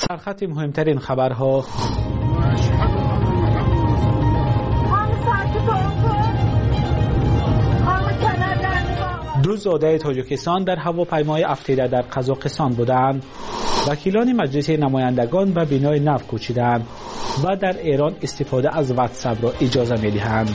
در خط مهمترین خبرها: دو زاده تاجیکستان در هواپیمای افتیده در قزاقستان بودند. وکیلان مجلس نمایندگان به بینای نو کوچیدند و در ایران استفاده از واتساپ را اجازه می‌دهند.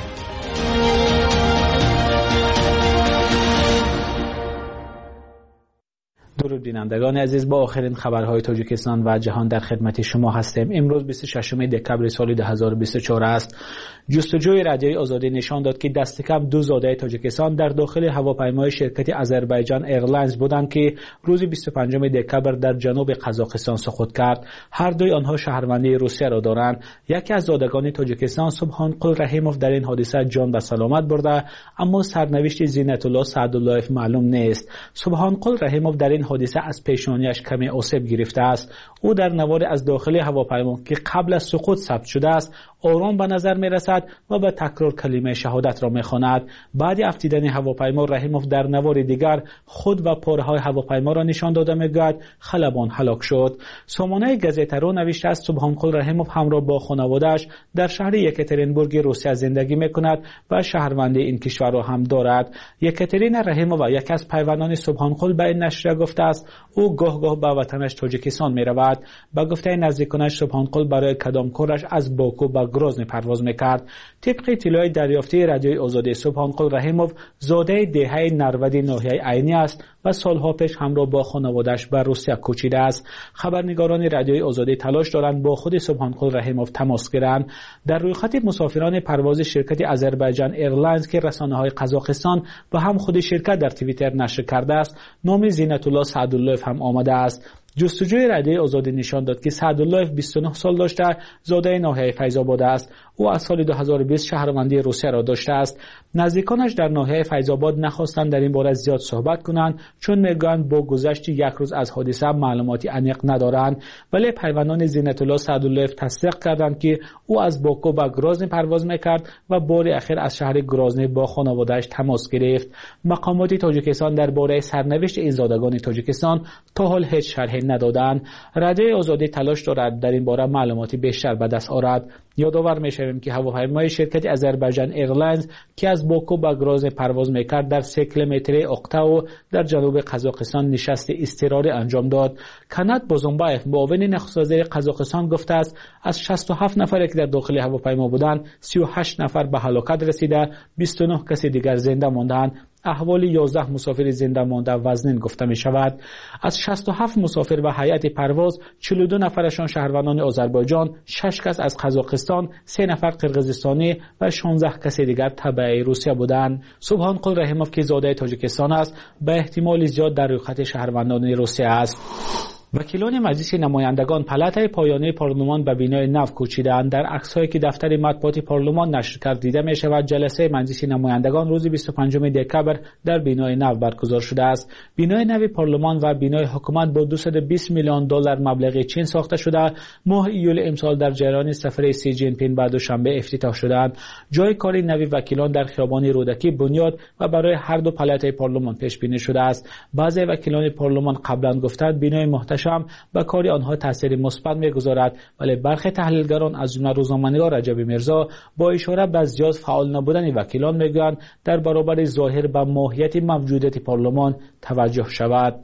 درود بینندگان عزیز، با آخرین خبرهای تاجیکستان و جهان در خدمت شما هستیم. امروز 26 دکبر سال 2024 است. جستجوی رادیوی آزادی نشان داد که دست کم دو زاده تاجیکستان در داخل هواپیمای شرکت آذربایجان ایرلاینز بودند که روز 25 دکبر در جنوب قزاقستان سقوط کرد. هر دوی آنها شهروندی روسیه را دارند. یکی از زادگان تاجیکستان سبحانقل رحیموف در این حادثه جان به سلامت برده، اما سرنوشت زینت الله سعداللهیف معلوم نیست. سبحانقل رحیموف در این حادثه از پیشانیش کمی آسیب گرفته است. او در نواری از داخل هواپیما که قبل از سقوط ثبت شده است آرام به نظر می رسد و به تکرار کلمه شهادت را می خواند. بعد افتیدن هواپیما رحیموف در نوار دیگر خود و پاره های هواپیما را نشان داده می گوید خلبان هلاک شد. سامانه گزیته رو نوشته است سبحانقل رحیموف همراه با خانواده‌اش در شهر یکاترینبورگ روسیه زندگی می کند و شهروندی این کشور را هم دارد. یکاترینا رحیمووا یکی از پیوندان سبحانقل به این نشریه گفته است او گاه گاه به وطنش تاجیکستان می رود. به گفته نزدیکانش سبحانقل برای کدام کارش از باکو به گروزن پرواز میکرد. طبق اطلاع دریافتی رادیوی آزادی، سبحانقل رحیموف زاده دهه نروده ناحیه عینی است و سالها پیش همراه با خانواده‌اش به روسیه کوچیده است. خبرنگاران رادیوی آزادی تلاش دارند با خود سبحانقل رحیموف تماس گیرند. در رویخط مسافران پرواز شرکت آذربایجان ایرلاینز که رسانه‌های قزاقستان و هم خود شرکت در توییتر نشر کرده است، نام زینت الله سعداللهیف هم آمده است. جستجوی رادیوی آزادی نشان داد که سعداللهیف 29 سال داشته، زاده ناحیه فیض‌آباد است. او از سال 2020 شهروندی روسیه را داشته است. نزدیکانش در ناحیه فیض‌آباد نخواستند در این باره زیاد صحبت کنند، چون میگویند با گذشت یک روز از حادثه معلوماتی عمیق ندارند. ولی پیوندان زینت الله سعداللهیف تصدیق کردند که او از باکو به گروزن پرواز میکرد و بار اخیر از شهر گروزن با خانواده‌اش تماس گرفت. مقامات تاجیکستان درباره سرنوشت این زادگان تاجیکستان تا حال هیچ شرحی ندادند. رادیوی آزادی تلاش دارد در این باره معلوماتی بیشتر به دست آورد. یادآور می‌شویم که هواپیمای شرکت آذربایجان ایرلاینز که از باکو به گروزن پرواز می‌کرد در 3 کیلومتری اقتاو در جنوب قزاقستان نشست اضطراری انجام داد. کنات بوزونبایف معاون نخست وزیر قزاقستان گفته است از 67 نفر که در داخل هواپیما بودند 38 نفر به هلاکت رسیده، 29 کس دیگر زنده ماندند. احوال 11 مسافر زنده مانده وزنین گفته می شود. از 67 مسافر و هیئت پرواز 42 نفرشان شهروندان آذربایجان، 6 کس از قزاقستان، 3 نفر قرقیزستانی و 16 کس دیگر تبع روسیه بودند. سبحانقل رحیموف که زاده تاجیکستان است، به احتمال زیاد در رویخط شهروندان روسیه است. وکیلان مجلس نمایندگان پلاتای پایانی پارلمان به بینای نو کوچیدند. در عکس‌هایی که دفتر مطبوعات پارلمان نشر کرد دیده می‌شود جلسه مجلس نمایندگان روز 25 دکبر در بینای نو برگزار شده است. بینای نو پارلمان و بینای حکومت با 220 میلیون دلار مبلغ چین ساخته شده. ماه ایول امسال در جریان سفر سی جین پین بعد دوشنبه افتتاح شدند. جای کار نو وکیلان در خیابان رودکی بنیاد و برای هر دو پلاتای پارلمان پیش بینی شده است. بعضی وکیلان پارلمان قبلا گفتند بینای محتشم به کاری آنها تاثیر مثبت می‌گذارد، ولی برخی تحلیلگران از جمله روزنامه‌نگار رجب میرزا با اشاره به زیاد فعال نبودن وکیلان میگویند در برابر ظاهر به ماهیت موجودیت پارلمان توجه شود.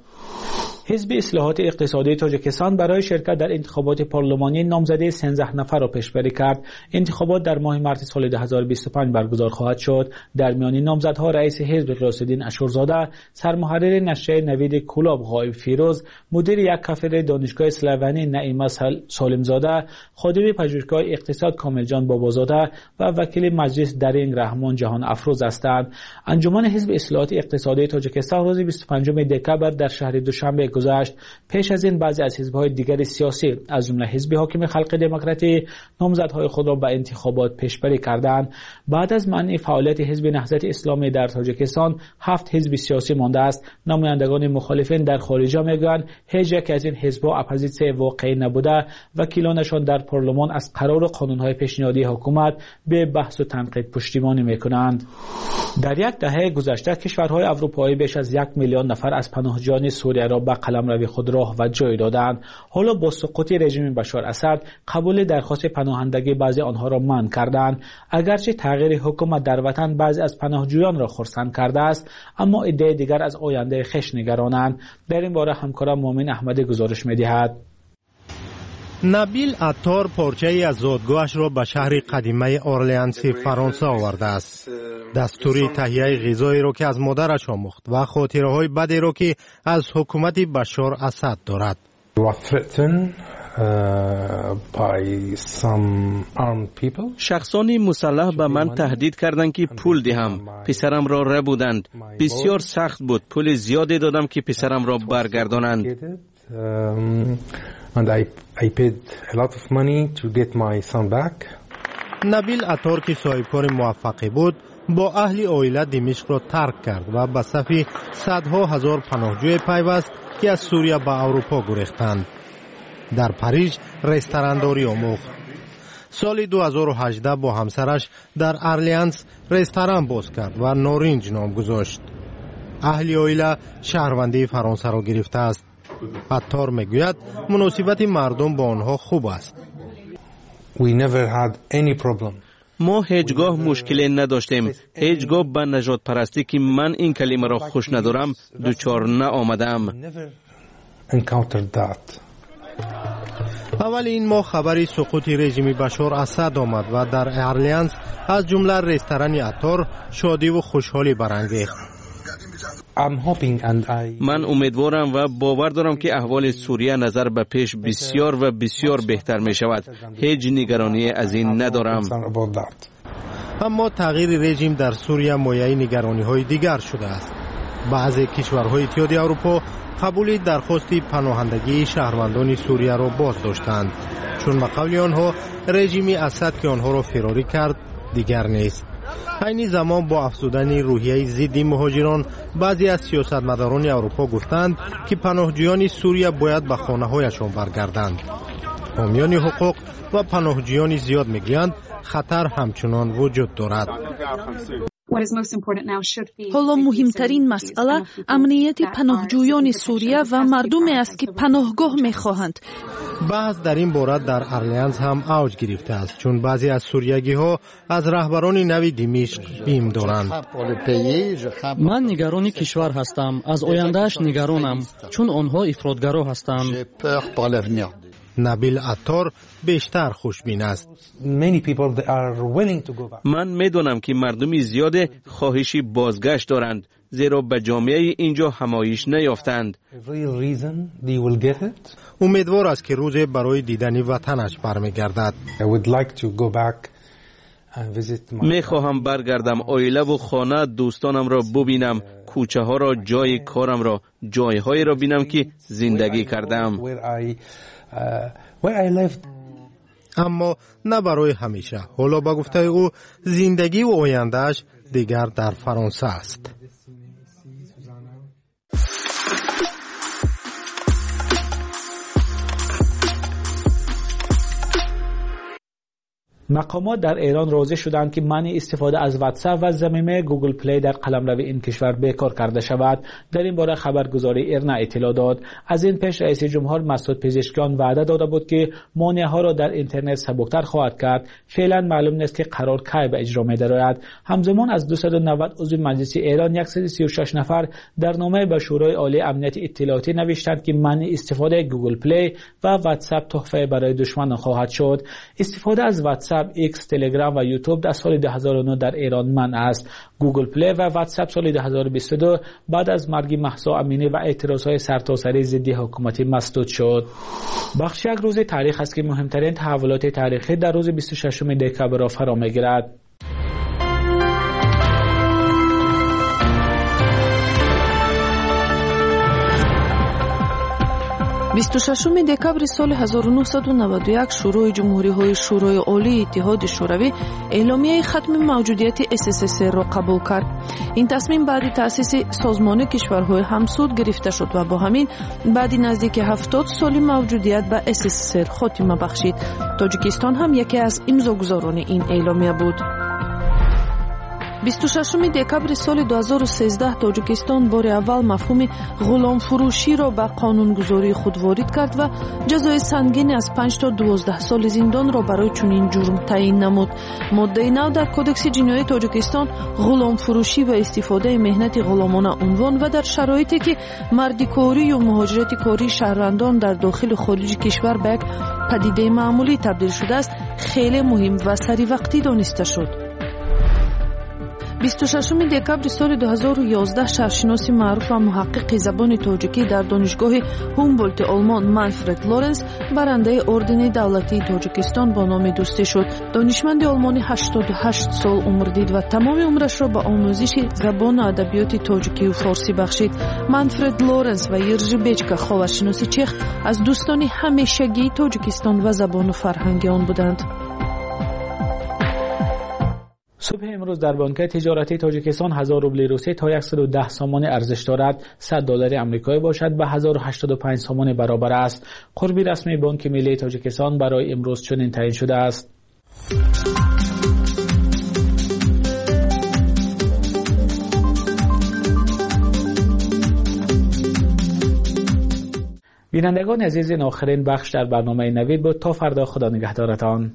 حزب اصلاحات اقتصادی تاجیکستان برای شرکت در انتخابات پارلمانی نامزدی 13 نفر را پیشبری کرد. انتخابات در ماه مارس سال 2025 برگزار خواهد شد. در میان نامزدها رئیس حزب غیاث‌الدین اشورزاده، سرمحرر نشریه نوید کلاب غایب فیروز، مدیر یک کافه دانشگاه اسلوونی نعیمه سالمزاده، خادم پژوهشگاه اقتصاد کاملجان بابازاده و وکیل مجلس درینگ رحمان جهان افروز هستند. انجمن حزب اصلاحات اقتصادی تاجیکستان روز 25 دکبر در شهر دوشنبه گذشت. پیش از این بعضی از حزب‌های دیگر سیاسی از جمله حزب حاکم خلق دموکراتی نامزدهای خود را به انتخابات پیشبری کردند. بعد از منع فعالیت حزب نهضت اسلامی در تاجیکستان 7 حزب سیاسی مانده است. نمایندگان مخالفین در خارج میگویند هیچ یک از این حزب‌ها اپوزیسیون واقعی نبوده. وکیلانشان در پارلمان از قرار قانون‌های پیشنهادی حکومت به بحث و تنقید پشتیبانی می‌کنند. در یک دهه گذشته کشورهای اروپایی بیش از 1 میلیون نفر از پناهجویان سوریه را به قلمرو خود راه و جای دادند. حالا با سقوط رژیم بشار اسد قبول درخواست پناهندگی بعضی آنها را منع کردند. اگرچه تغییر حکومت در وطن بعضی از پناهجویان را خرسند کرده است، اما عده دیگر از آینده خویش نگرانند. در این باره همکارم مومن احمدی گزارش می‌دهد. نبیل عطار پارچه‌ای از زادگاهش را به شهر قدیمه اورلئانسی فرانسه آورده است. دستوری تهیه غذایی را که از مادرش آموخت و خاطره‌های بدی را که از حکومت بشار اسد دارد. شخصانی مسلح به من تهدید کردند که پول دهم. پسرم را ربودند. بسیار سخت بود. پول زیادی دادم که پسرم را برگردانند. And I paid a lot of money to get my son back. نبیل عطار که صاحبکار موفقی بود با اهل عائله دمشق را ترک کرد و به صف صدها هزار پناهجوی پیوست که از سوریه به اروپا گریختند. در پاریژ رستورانداری آموخت. سال 2018 با همسرش در ارلیانس رستوران باز کرد و نارنج نام گذاشت. اهل عائله شهروندی فرانسه را گرفته است. عطار میگوید مناسبت مردم با آنها خوب است. We never had any problem. ما هیچگاه مشکلی نداشتیم. هیچگاه به نجات پرستی که من این کلمه را خوش ندارم دوچار نآمدم. اول این ماه خبری سقوط رژیم بشار اسد آمد و در ارلیانس از جمله رستوران عطار شادی و خوشحالی برانگیخت. من امیدوارم و باور دارم که احوال سوریه نظر به پیش بسیار و بسیار بهتر می شود. هیچ نگرانی از این ندارم. اما تغییر رژیم در سوریه مایه نگرانی های دیگر شده است. بعضی کشورهای اتحادیه اروپا قبول درخواست پناهندگی شهروندان سوریه را باز داشتند، چون به قول آنها رژیم اسد که آنها را فراری کرد دیگر نیست. این زمان با افزودن روحیه ضد مهاجران بعضی از سیاستمداران اروپا گفتند که پناهجویان سوریه باید به خانه‌هایشان برگردند. حامیان حقوق و پناهجویان زیاد میگویند خطر همچنان وجود دارد. حالا مهمترین مسئله امنیت پناهجویان سوریه و مردمی است که پناهگاه می‌خواهند. بحث در این باره در ارلیانس هم اوج گرفته است، چون بعضی از سوریگی‌ها از رهبران نوی دمشق بیم دارند. من نگران کشور هستم، از آیندهش نگرانم، چون آنها افراطگرا هستند. نبیل عطار بیشتر خوشبین است. من میدونم که مردمی زیاد خواهشی بازگشت دارند، زیرا به جامعه اینجا همایش نیافتند. امیدوار است که روز برای دیدن وطنش برمیگردد. میخواهم برگردم عائله و خانه دوستانم را ببینم، کوچه ها را، جای کارم را، جایهایی را بینم که زندگی کردم. اما نه برای همیشه. حالا با گفته او زندگی و آیندهش دیگر در فرانسه است. مقامات در ایران راضی شدند که منع استفاده از واتساپ و ضمیمه گوگل پلی در قلمرو این کشور بیکار کرده شود. در این باره خبرگزاری ایرنا اطلاع داد. از این پیش رئیس جمهور مسعود پزشکیان وعده داده بود که مانع‌ها را در اینترنت سبکتر خواهد کرد. فعلا معلوم نیست که قرار کی به اجرا می‌درآید. همزمان از 290 عضو مجلس ایران 136 نفر در نامه به شورای عالی امنیت اطلاعاتی نوشتند که منع استفاده گوگل پلی و واتساپ تحفه برای دشمنان خواهد شد. استفاده از واتساپ، ایکس، تلگرام و یوتیوب در سال 2009 در ایران منع است. گوگل پلی و واتساپ سال 2022 بعد از مرگ مهسا امینی و اعتراضهای سرتاسری ضد حکومت مسدود شد. بخش یک روز تاریخ است که مهمترین تحولات تاریخی در روز 26 دکبر را فرا می‌گیرد. 26 دکبر سال 1991 شروع جمهوری‌های شورای عالی اتحاد شوروی اعلامیه ختم موجودیت SSSR را قبول کرد. این تصمیم بعد تأسیس سازمان کشورهای همسود گرفته شد و با همین بعد نزدیک 70 سال موجودیت به SSSR خاتمه بخشید. تاجیکستان هم یکی از امضاگزاران این اعلامیه بود. 26 دکبر سال 2013 تاجیکستان بار اول مفهوم غلام فروشی را به قانونگذاری خود وارد کرد و جزای سنگین از 5 تا 12 سال زندان را برای چنین جرم تعیین نمود. ماده 9 در کدکس جنایی تاجیکستان غلام فروشی و استفاده مهنت غلامانه عنوان و در شرایطی که مردکاری یا مهاجرت کاری شهروندان در داخل و خارج کشور به یک پدیده معمولی تبدیل شده است خیلی مهم و سری وقتی دانسته شد. 26 دکبر سال 2011 شهرشناس معروف و محقق زبان تاجیکی در دانشگاه هومبولت آلمان منفرد لورنس برنده اردن دولتی تاجیکستان با نام دوستی شد. دانشمند آلمانی 88 سال عمر دید و تمام عمرش را به آموزش زبان و ادبیات تاجیکی و فارسی بخشید. منفرد لورنس و یرژی بیچکا خاورشناس چخ از دوستان همیشگی تاجیکستان و زبان و فرهنگ آن بودند. صبح امروز در بانک تجارتی تاجیکستان 1000 روبل روسی تا 110 سامان ارزش دارد. 100 دلار آمریکایی باشد به 1085 سامان برابر است. قربی رسمی بانک ملی تاجیکستان برای امروز چنین تعیین شده است. بینندگان عزیز، این آخرین بخش در برنامه نوید بود. تا فردا، خدا نگهدارتان.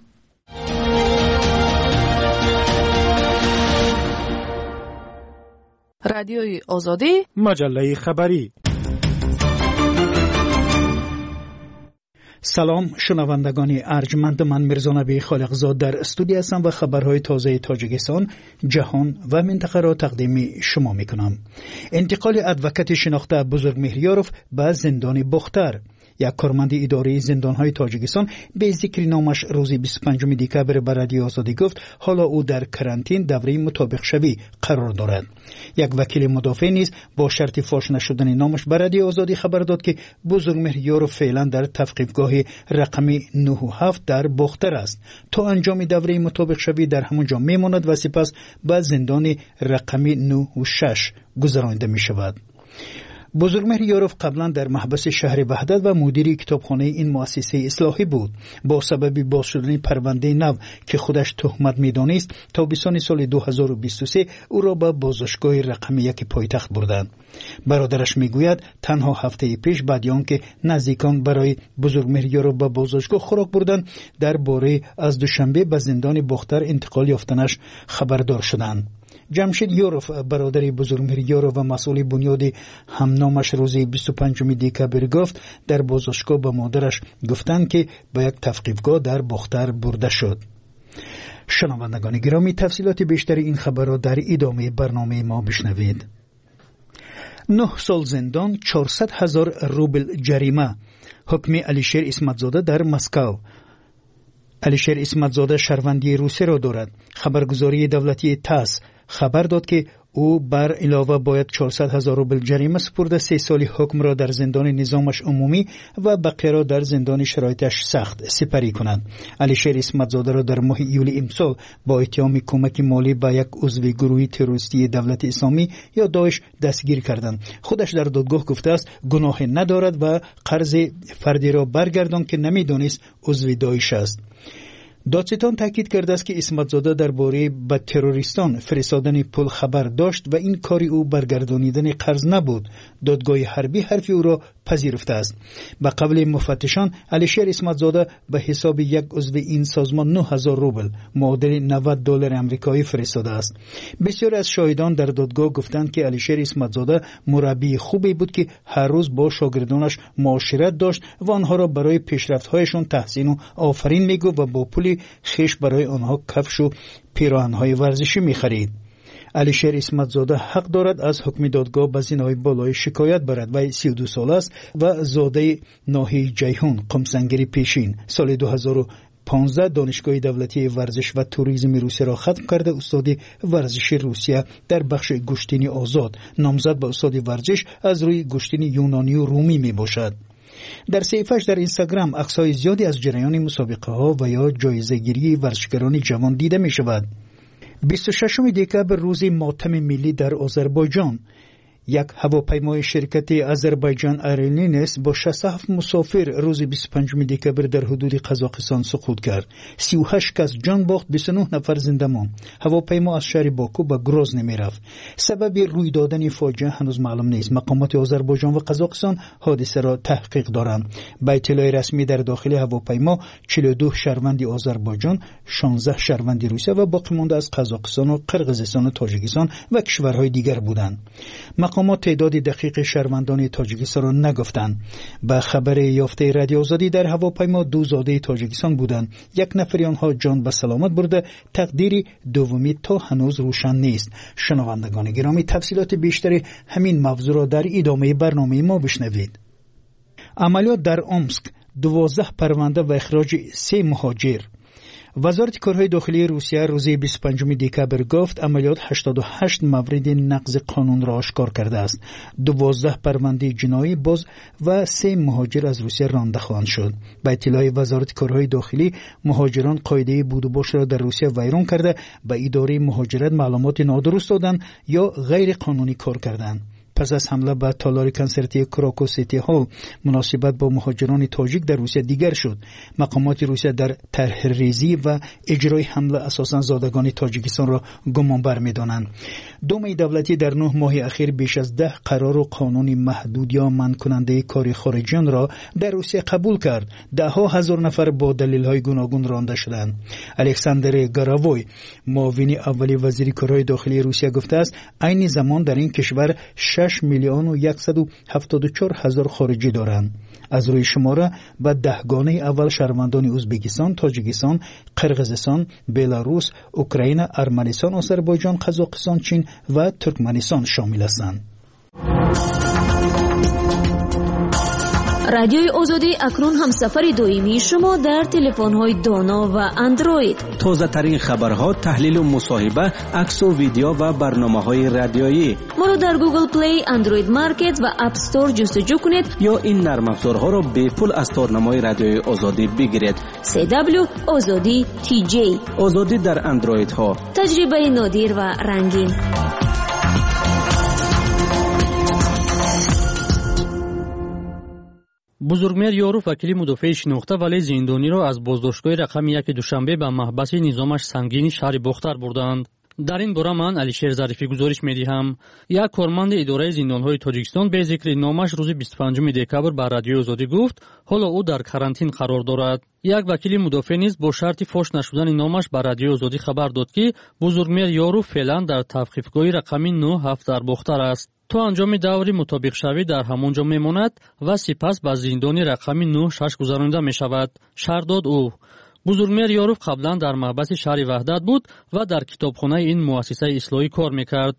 رادیوی آزادی، مجله خبری. سلام شنوندگان ارجمند، من میرزا نبی خالقزاد در استودیو هستم و خبرهای تازه تاجیکستان، جهان و منطقه را تقدیم شما میکنم. انتقال ادوکت شناخته بزرگ مهریاروف به زندان بختر. یک کارمند اداره زندانهای تاجیکستان به ذکر نامش روز 25 دکبر به رادیو آزادی گفت حالا او در کرانتین دوره مطابق شوی قرار دارد. یک وکیل مدافع نیز با شرط فاش نشدن نامش به رادیو آزادی خبر داد که بزرگ مهریار فعلا در تفقیفگاه رقم 97 در بختر است. تا انجام دوره مطابق شوی در همونجا میماند و سپس به زندان رقم 96 گذرانده می شود. بزرگمهر یاروف قبلا در محبس شهر وحدت و مدیر کتابخانه این مؤسسه اصلاحی بود. با سبب باز شدن پرونده نو که خودش تهمت می‌دانست تابستان سال 2023 او را به بازداشتگاه رقم 1 پایتخت بردند. برادرش میگوید تنها هفته پیش بعد آنکه نزدیکان برای بزرگمهر یاروف به بازداشتگاه خوراک بردند درباره از دوشنبه به زندان بختر انتقال یافتنش خبردار شدند. جمشید یاروف برادر بزرگمهر یاروف و مسئول بنیاد همنامش روز 25 دکبر گفت در بازداشتگاه به مادرش گفتند که به یک تفقیفگاه در بختر برده شد. شنوندگان گرامی، تفصیلات بیشتر این خبر را در ادامه برنامه ما بشنوید. 9 سال زندان، 400,000 روبل جریمه. حکم علیشیر اسمتزاده در مسکو. علیشیر اسمتزاده شهروندی روسی را دارد. خبرگزاری دولتی تاس خبر داد که او بر علاوه باید 400,000 روبل جریمه سپرده 3 سال حکم را در زندان نظامش عمومی و بقیه را در زندان شرایطش سخت سپری کنند. علیشیر اسمتزاده را در ماه یولی امسال با اتهام کمک مالی به یک عضو گروه تروریستی دولت اسلامی یا داعش دستگیر کردند. خودش در دادگاه گفته است گناه ندارد و قرض فردی را برگردان که نمیدانست عضو داعش است. دادستان تاکید کرده است که اسمتزاده درباره به تروریستان فرستادن پول خبر داشت و این کاری او برگردانیدن قرض نبود. دادگاه حربی حرف او را پذیرفته است. به قول مفتشان علیشیر اسمتزاده به حساب یک عضو این سازمان 9,000 روبل معادل 90 دلار آمریکایی فرستاده است. بسیاری از شاهدان در دادگاه گفتند که علیشیر اسمتزاده مربی خوبی بود که هر روز با شاگردانش معاشرت داشت و آنها را برای پیشرفت‌هایشان تحسین و آفرین میگفت و با پول خیش برای آنها کفش و پیراهن‌های ورزشی می‌خرید. علیشیر اسمتزاده حق دارد از حکم دادگاه به زینهای بالای شکایت برد. وی 32 سال است و زاده ناحیه جیهون قمسنگری پیشین. سال 2015 دانشگاه دولتی ورزش و توریسم روسیه را ختم کرده. استاد ورزش روسیه در بخش گشتینی آزاد نامزد به استاد ورزش از روی گشتینی یونانی و رومی می باشد. در صفحه‌اش در اینستاگرام عکس‌های زیادی از جریان مسابقه‌ها و یا جایزه‌گیری ورزشکاران جوان دیده می‌شود. 26 دکبر روز ماتم ملی در آذربایجان. یک هواپیمای شرکت آذربایجان ایرلاینز با 67 مسافر روز 25 دکبر در حدود قزاقستان سقوط کرد. 38 کس جان باخت، 29 نفر زنده ماند. هواپیما از شهر باکو به گروزنی میرفت. سبب روی دادن فاجعه هنوز معلوم نیست. مقامات آذربایجان و قزاقستان حادثه را تحقیق دارند. به اطلاع رسمی در داخل هواپیما 42 شهروند آذربایجان، 16 شهروند روسیه و باقی مانده از قزاقستان و قرقیزستان و تاجیکستان و کشورهای دیگر بودند. مقامات تعداد دقیق شهروندان تاجیکستان را نگفتند. به خبر یافته رادیو آزادی در هواپیما 2 زاده تاجیکستان بودند. یک نفر آنها جان به سلامت برده. تقدیر دومی تا هنوز روشن نیست. شنوندگان گرامی، تفصیلات بیشتر همین موضوع را در ادامه برنامه ما بشنوید. عملیات در امسک، 12 پرونده و اخراج 3 مهاجر. وزارت کارهای داخلی روسیه روز 25 دکبر گفت عملیات 88 مورد نقض قانون را آشکار کرده است. 12 پرونده جنایی باز و 3 مهاجر از روسیه رانده خواهند شد. به اطلاع وزارت کارهای داخلی، مهاجران قاعده بود و باش را در روسیه ویران کرده به اداره مهاجرت معلومات نادرست دادند یا غیر قانونی کار کردند. پس از حمله به تالار کنسرتی کراکو سیتی هال مناسبت با مهاجران تاجیک در روسیه دیگر شد. مقامات روسیه در طرح ریزی و اجرای حمله اساساً زادگان تاجیکستان را گمانبر می‌دانند. دوم دولتی در 9 ماه اخیر بیش از 10 قرار و قانون محدود یا منع کننده کار خارجیان را در روسیه قبول کرد. 10,000 نفر با دلایل گوناگون رانده شدند. الکساندر گاراوی، معاون اولی وزیر کارهای داخلی روسیه گفته است عین زمان در این کشور 6,174,000 خارجی دارند. از روی شماره به 10 گانه اول شهروندان ازبکستان، تاجیکستان، قرقیزستان، بلاروس، اوکراین، ارمنستان، آذربایجان، قزاقستان، چین و ترکمنستان شامل هستند. رادیوی آزادی اکنون همسفر دائمی شما در تلفن‌های دانا و اندروید. تازه ترین خبرها، تحلیل و مصاحبه، عکس و ویدیو و برنامه‌های رادیویی. ما را در گوگل پلی، اندروید مارکت و اپ استور جستجو کنید یا این نرم افزارها را به پول از تارنمای رادیوی آزادی بگیرید. CW آزادی TJ. آزادی در اندروید ها. تجربه نادر و رنگین. بزرگمهر یاروف وکیل مدافع شناخته ولی زندانی را از بازداشتگاه رقم 1 دوشنبه به محبس نظامش سنگین شهر بختر بردند. در این باره من علیشیر ظریفی گزارش می‌دهم. یک کارمند اداره زندان‌های تاجیکستان به ذکر نامش روز 25 دکبر به رادیو آزادی گفت حالا او در کرانتین قرار دارد. یک وکیل مدافع نیز با شرط فاش نشدن نامش به رادیو آزادی خبر داد که بزرگمهر یاروف فعلا در توقیفگاه رقم 97 در بختر است. تا انجام دوری مطابق شوی در همانجا میماند و سپس به زندانی رقم 96 گذرانده می شود. شهرداد او. بزرگمهر یاروف قبلا در محبس شهر وحدت بود و در کتابخانه این مؤسسه اصلاحی کار میکرد.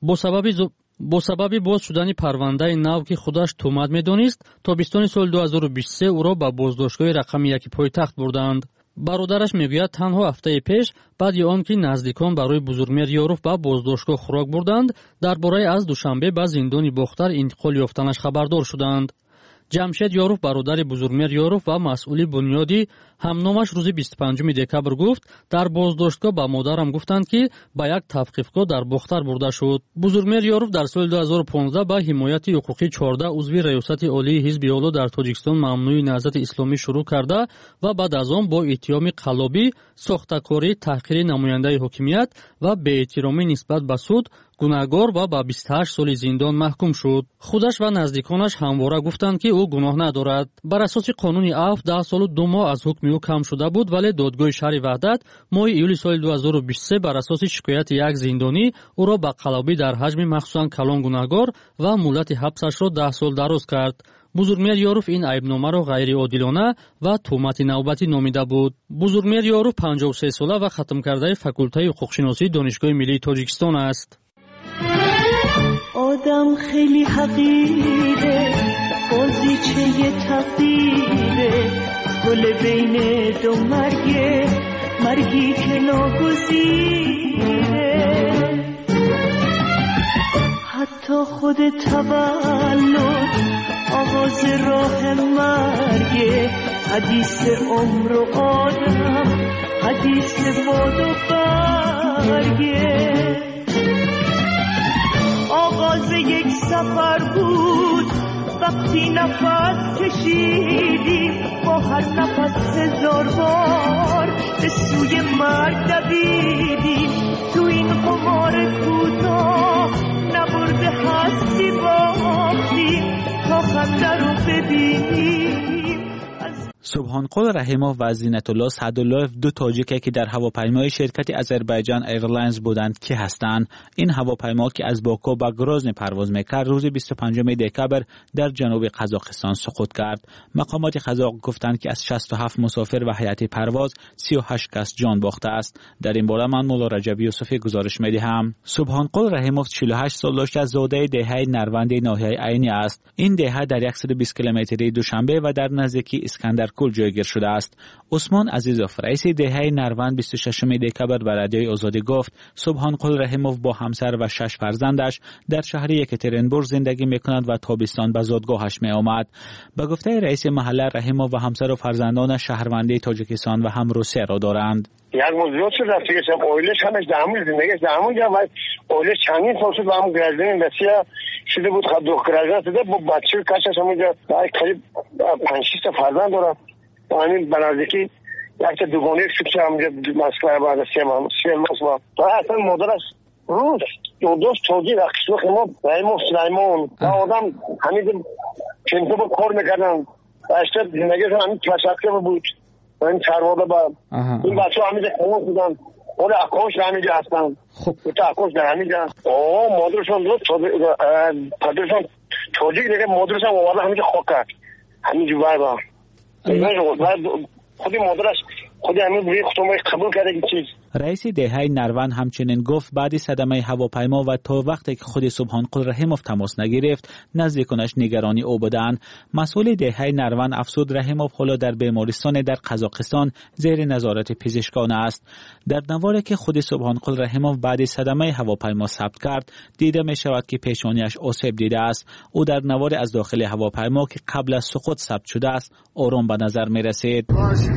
با سبب باز شدن پرونده نو که خودش تهمت میدانست، تابستان سال 2023 او را به بازداشتگاه رقم 1 پایتخت بردند. برادرش میگوید تنها هفته پیش بعد آن که نزدیکان برای بزرگمهر یاروف به بازداشتگاه خوراک بردند، درباره از دوشنبه به زندان بختر انتقال یافتنش خبردار شدند. جمشید یاروف برادر بزرگمهر یاروف و مسئول بنیادی همنامش روز 25 دکبر گفت در بازداشتگاه به مادرم گفتند که به یک توقیفگاه در بختر برده شد. بزرگمهر یاروف در سال 2015 به حمایت حقوقی 14 عضو ریاست عالی حزب اعلی در تاجیکستان ممنوع نهضت اسلامی شروع کرده و بعد از آن با اتهام قلابی، ساخته‌کاری، تحقیر نماینده حاکمیت و بی‌احترامی نسبت به سود گناهگار و به 28 سال زندان محکوم شد. خودش و نزدیکانش همواره گفتند که او گناه ندارد. بر اساس قانون عفو 10 سال و 2 ماه از حکم او کم شده بود، ولی دادگاه شهر وحدت ماه ایول سال 2023 بر اساس شکایت یک زندانی او را به قلابی در حجم مخصوصاً کلان گناهگار و مهلت حبسش را 10 سال دراز کرد. بزرگمهر یاروف این عیبنامه را غیر عادلانه و تهمت نوبتی نامیده بود. بزرگمهر یاروف 53 ساله و ختم کرده فاکولته حقوق‌شناسی دانشگاه ملی تاجیکستان است. آدم خیلی حقیره، بازیچه تقدیره، گل بین دو مرگی که ناگزیره. حتی خود تولد آغاز راه مرگه، حدیث عمر و آدم، حدیث باد و برگه. آقا آغاز یک سفر بود، وقتی نفس کشیدیم با هر نفس 1000 بار به سوی مرگ دویدیم. تو این قمار کوتاه نبرده هستی باختیم تا خنده رو ببینیم. سبحانقل رحیموف و زینت الله سعداللهف دو تاجیکه که در هواپیمای شرکت آذربایجان ایرلاینز بودند که هستند. این هواپیما که از باکو به گروزن پرواز میکرد روز 25 دکبر در جنوب قزاقستان سقوط کرد. مقامات قزاق گفتند که از 67 مسافر و هیئت پرواز 38 کس جان باخته است. در این باره من مولا رجب یوسفی گزارش میدهم. سبحانقل رحیموف 48 سال داشته، زاده دهه نروند ناحیه عینی است. این دهه در 120 کیلومتری دوشنبه و در نزدیکی اسکندر کل جایگیر شده است. عثمان عزیزوف رئیس دهه نروند 26 دکبر به رادیوی آزادی گفت سبحانقل رحیموف با همسر و 6 فرزندش در شهر یکاترینبورگ زندگی میکند و تابستان به زادگاهش می آمد. به گفته رئیس محله رحیموف و همسر و فرزندان شهروندی تاجیکستان و هم روسیه را دارند. یک موضوع شد رفته که اویلش همش دامون زندگیش دامون جا و اویلش چندین سال شد با هم گرازدین بسیار شده بود. خب دو گرازدین شده با بچه کشش همونجا قریب 5-6 تا فرزند دارم. همین بنازدیکی یک تا دوگانه شد که همونجا مسکره بعد 3 ماه و اصلا مادرش روز دوست توجی و قشبخ ما رحیموف سلیمان و آدم همین چنطه با کار میکردن و اشتر زندگیشون همین تشکر بود و این چرواده با این بچه همینجا خونه بودن اون اکاش در همینجا هستن. تو اکاش در همینجا مادرشون دوست پدرشون توجی دیگه مادرشون آورده همینجا خواه کرد همینجا با خودی مادرش خودی همین بوی خودمای قبول کرده که چیز. رئیس دهه نروند همچنین گفت بعد صدمه هواپیما و تا وقتی که خود سبحانقل رحیموف تماس نگرفت نزدیکانش نگرانی او بودند. مسئول دهه نروند افسود رحیموف حالا در بیمارستان در قزاقستان زیر نظارت پزشکان است. در نواری که خود سبحانقل رحیموف بعد صدمه هواپیما ثبت کرد دیده می شود که پیشانیش آسیب دیده است. او در نوار از داخل هواپیما که قبل از سقوط ثبت شده است آرام به نظر می رسید.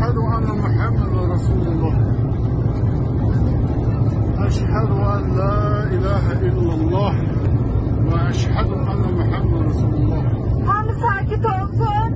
أشهد أن لا إله إلا الله وأشهد أن محمد رسول الله. هم ساکت olsun.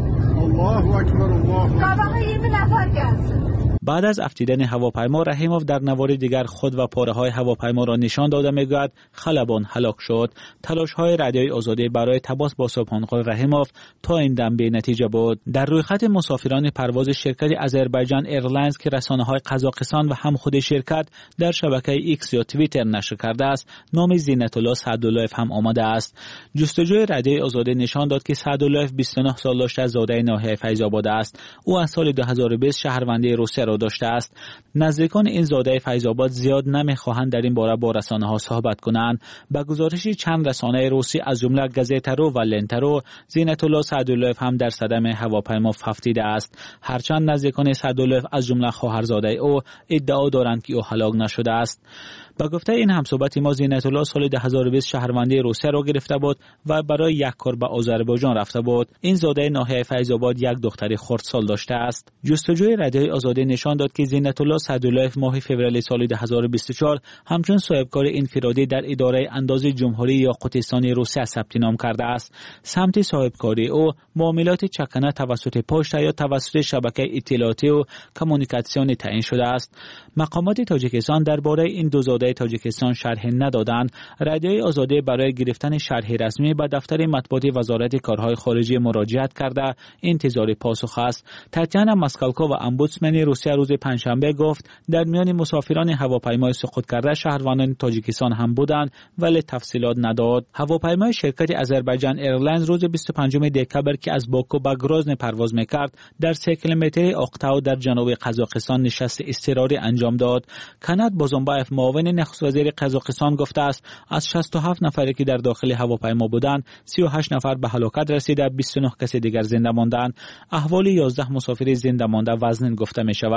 الله أكبر الله. طبعا 20 نفر gelsin. بعد از افتیدن هواپیما رحیموف در نوار دیگر خود و پاره‌های هواپیما را نشان داده می‌گوید خلبان هلاک شد. تلاش‌های رادیوی آزادی برای تماس با سبحانقل رحیموف تا این دم بی نتیجه بود. در رویخط مسافران پرواز شرکت آذربایجان ایرلاینز که رسانه‌های قزاقستان و هم خود شرکت در شبکه ایکس یا توییتر نشر کرده است نام زینت الله سعداللهف هم آمده است. جستجوی رادیوی آزادی نشان داد که سعداللهف 29 سال داشته، زاده ناحیه فیض آباد است. او از سال 2020 شهروندی روسیه را داشته است. نزدیکان این زاده فیض آباد زیاد نمیخواهند در این باره با رسانه‌ها صحبت کنند. به گزارش چند رسانه روسی از جمله گازیتارو و لنتارو زینت الله سعداللهف هم در صدمه هواپیما افتیده است. هرچند نزدیکان سعداللهف از جمله خواهرزاده او ادعا دارند که او هلاک نشده است. با گفته این همصحبت ما زینت الله سال 2020 شهروندی روسیه را گرفته بود و برای یک کار به آذربایجان رفته بود. این زاده ناحیه فیض آباد یک دختر خردسال داشته است. جستجوی رادیوی آزادی نشان داد که زینت الله سعداللهف ماه فوریه سال 2024 همچون صاحبکار انفرادی در اداره اندازه جمهوری یا قطستانی روسیه ثبت نام کرده است. سمت صاحبکاری او معاملات چکنه توسط پشت یا توسط شبکه اطلاعاتی و کمونیکاسیون تعیین شده است. مقامات تاجیکستان درباره این دو زاده تاجیکستان شرح ندادند. رادیوی آزادی برای گرفتن شرح رسمی به دفتر مطبوعات وزارت کارهای خارجه مراجعت کرده انتظار پاسخ است. تاتیانا ماسکالکو و امبودسمن روسیه روز پنجشنبه گفت در میان مسافران هواپیمای سقوط کرده شهروندان تاجیکستان هم بودند ولی تفصیلات نداد. هواپیمای شرکت آذربایجان ایرلاینز روز 25 دکبر که از باکو به گروزن پرواز میکرد در 3 کیلومتری اقتاو در جنوب قزاقستان نشست اضطراری انجام داد. کانات بوزنبایف معاون نخست وزیر قزاقستان گفته است از 67 نفری که در داخل هواپیما بودند 38 نفر به هلاکت رسیده، 29 کس دیگر زنده ماندند. احوال 11 مسافر زنده مانده وزن گفته می شود.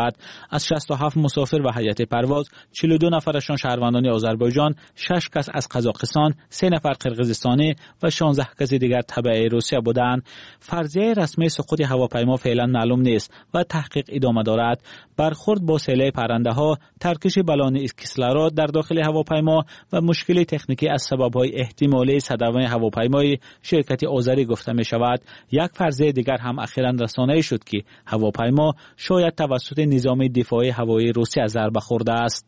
شود. از 67 مسافر و هیئت پرواز 42 نفرشان شهروندان آذربایجان، 6 کس از قزاقستان، 3 نفر قرقیزستانی و 16 کس دیگر تبع روسیه بودند. فرضیه رسمی سقوط هواپیما فعلا معلوم نیست و تحقیق ادامه دارد. برخورد با سیل پرنده‌ها، ترکش بالون کیسلارود در داخل هواپیما و مشکل تکنیکی از سبب‌های احتمالی صدمه هواپیمای شرکت آذری گفته می شود. یک فرضیه دیگر هم اخیراً رسانه‌ای شد که هواپیما شاید توسط نظام دفاعی هوایی روسیه ضربه خورده است.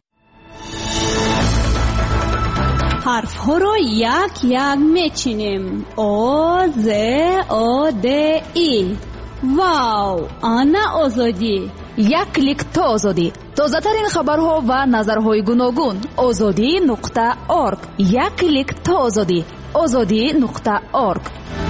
حرف ها را یک یک میچینیم. آ ز آ د ای. واو، آنا آزادی. یک کلیک تا آزادی. تازه ترین خبرها و نظرهای گوناگون. azadi.org. یک کلیک تا آزادی. azadi.org.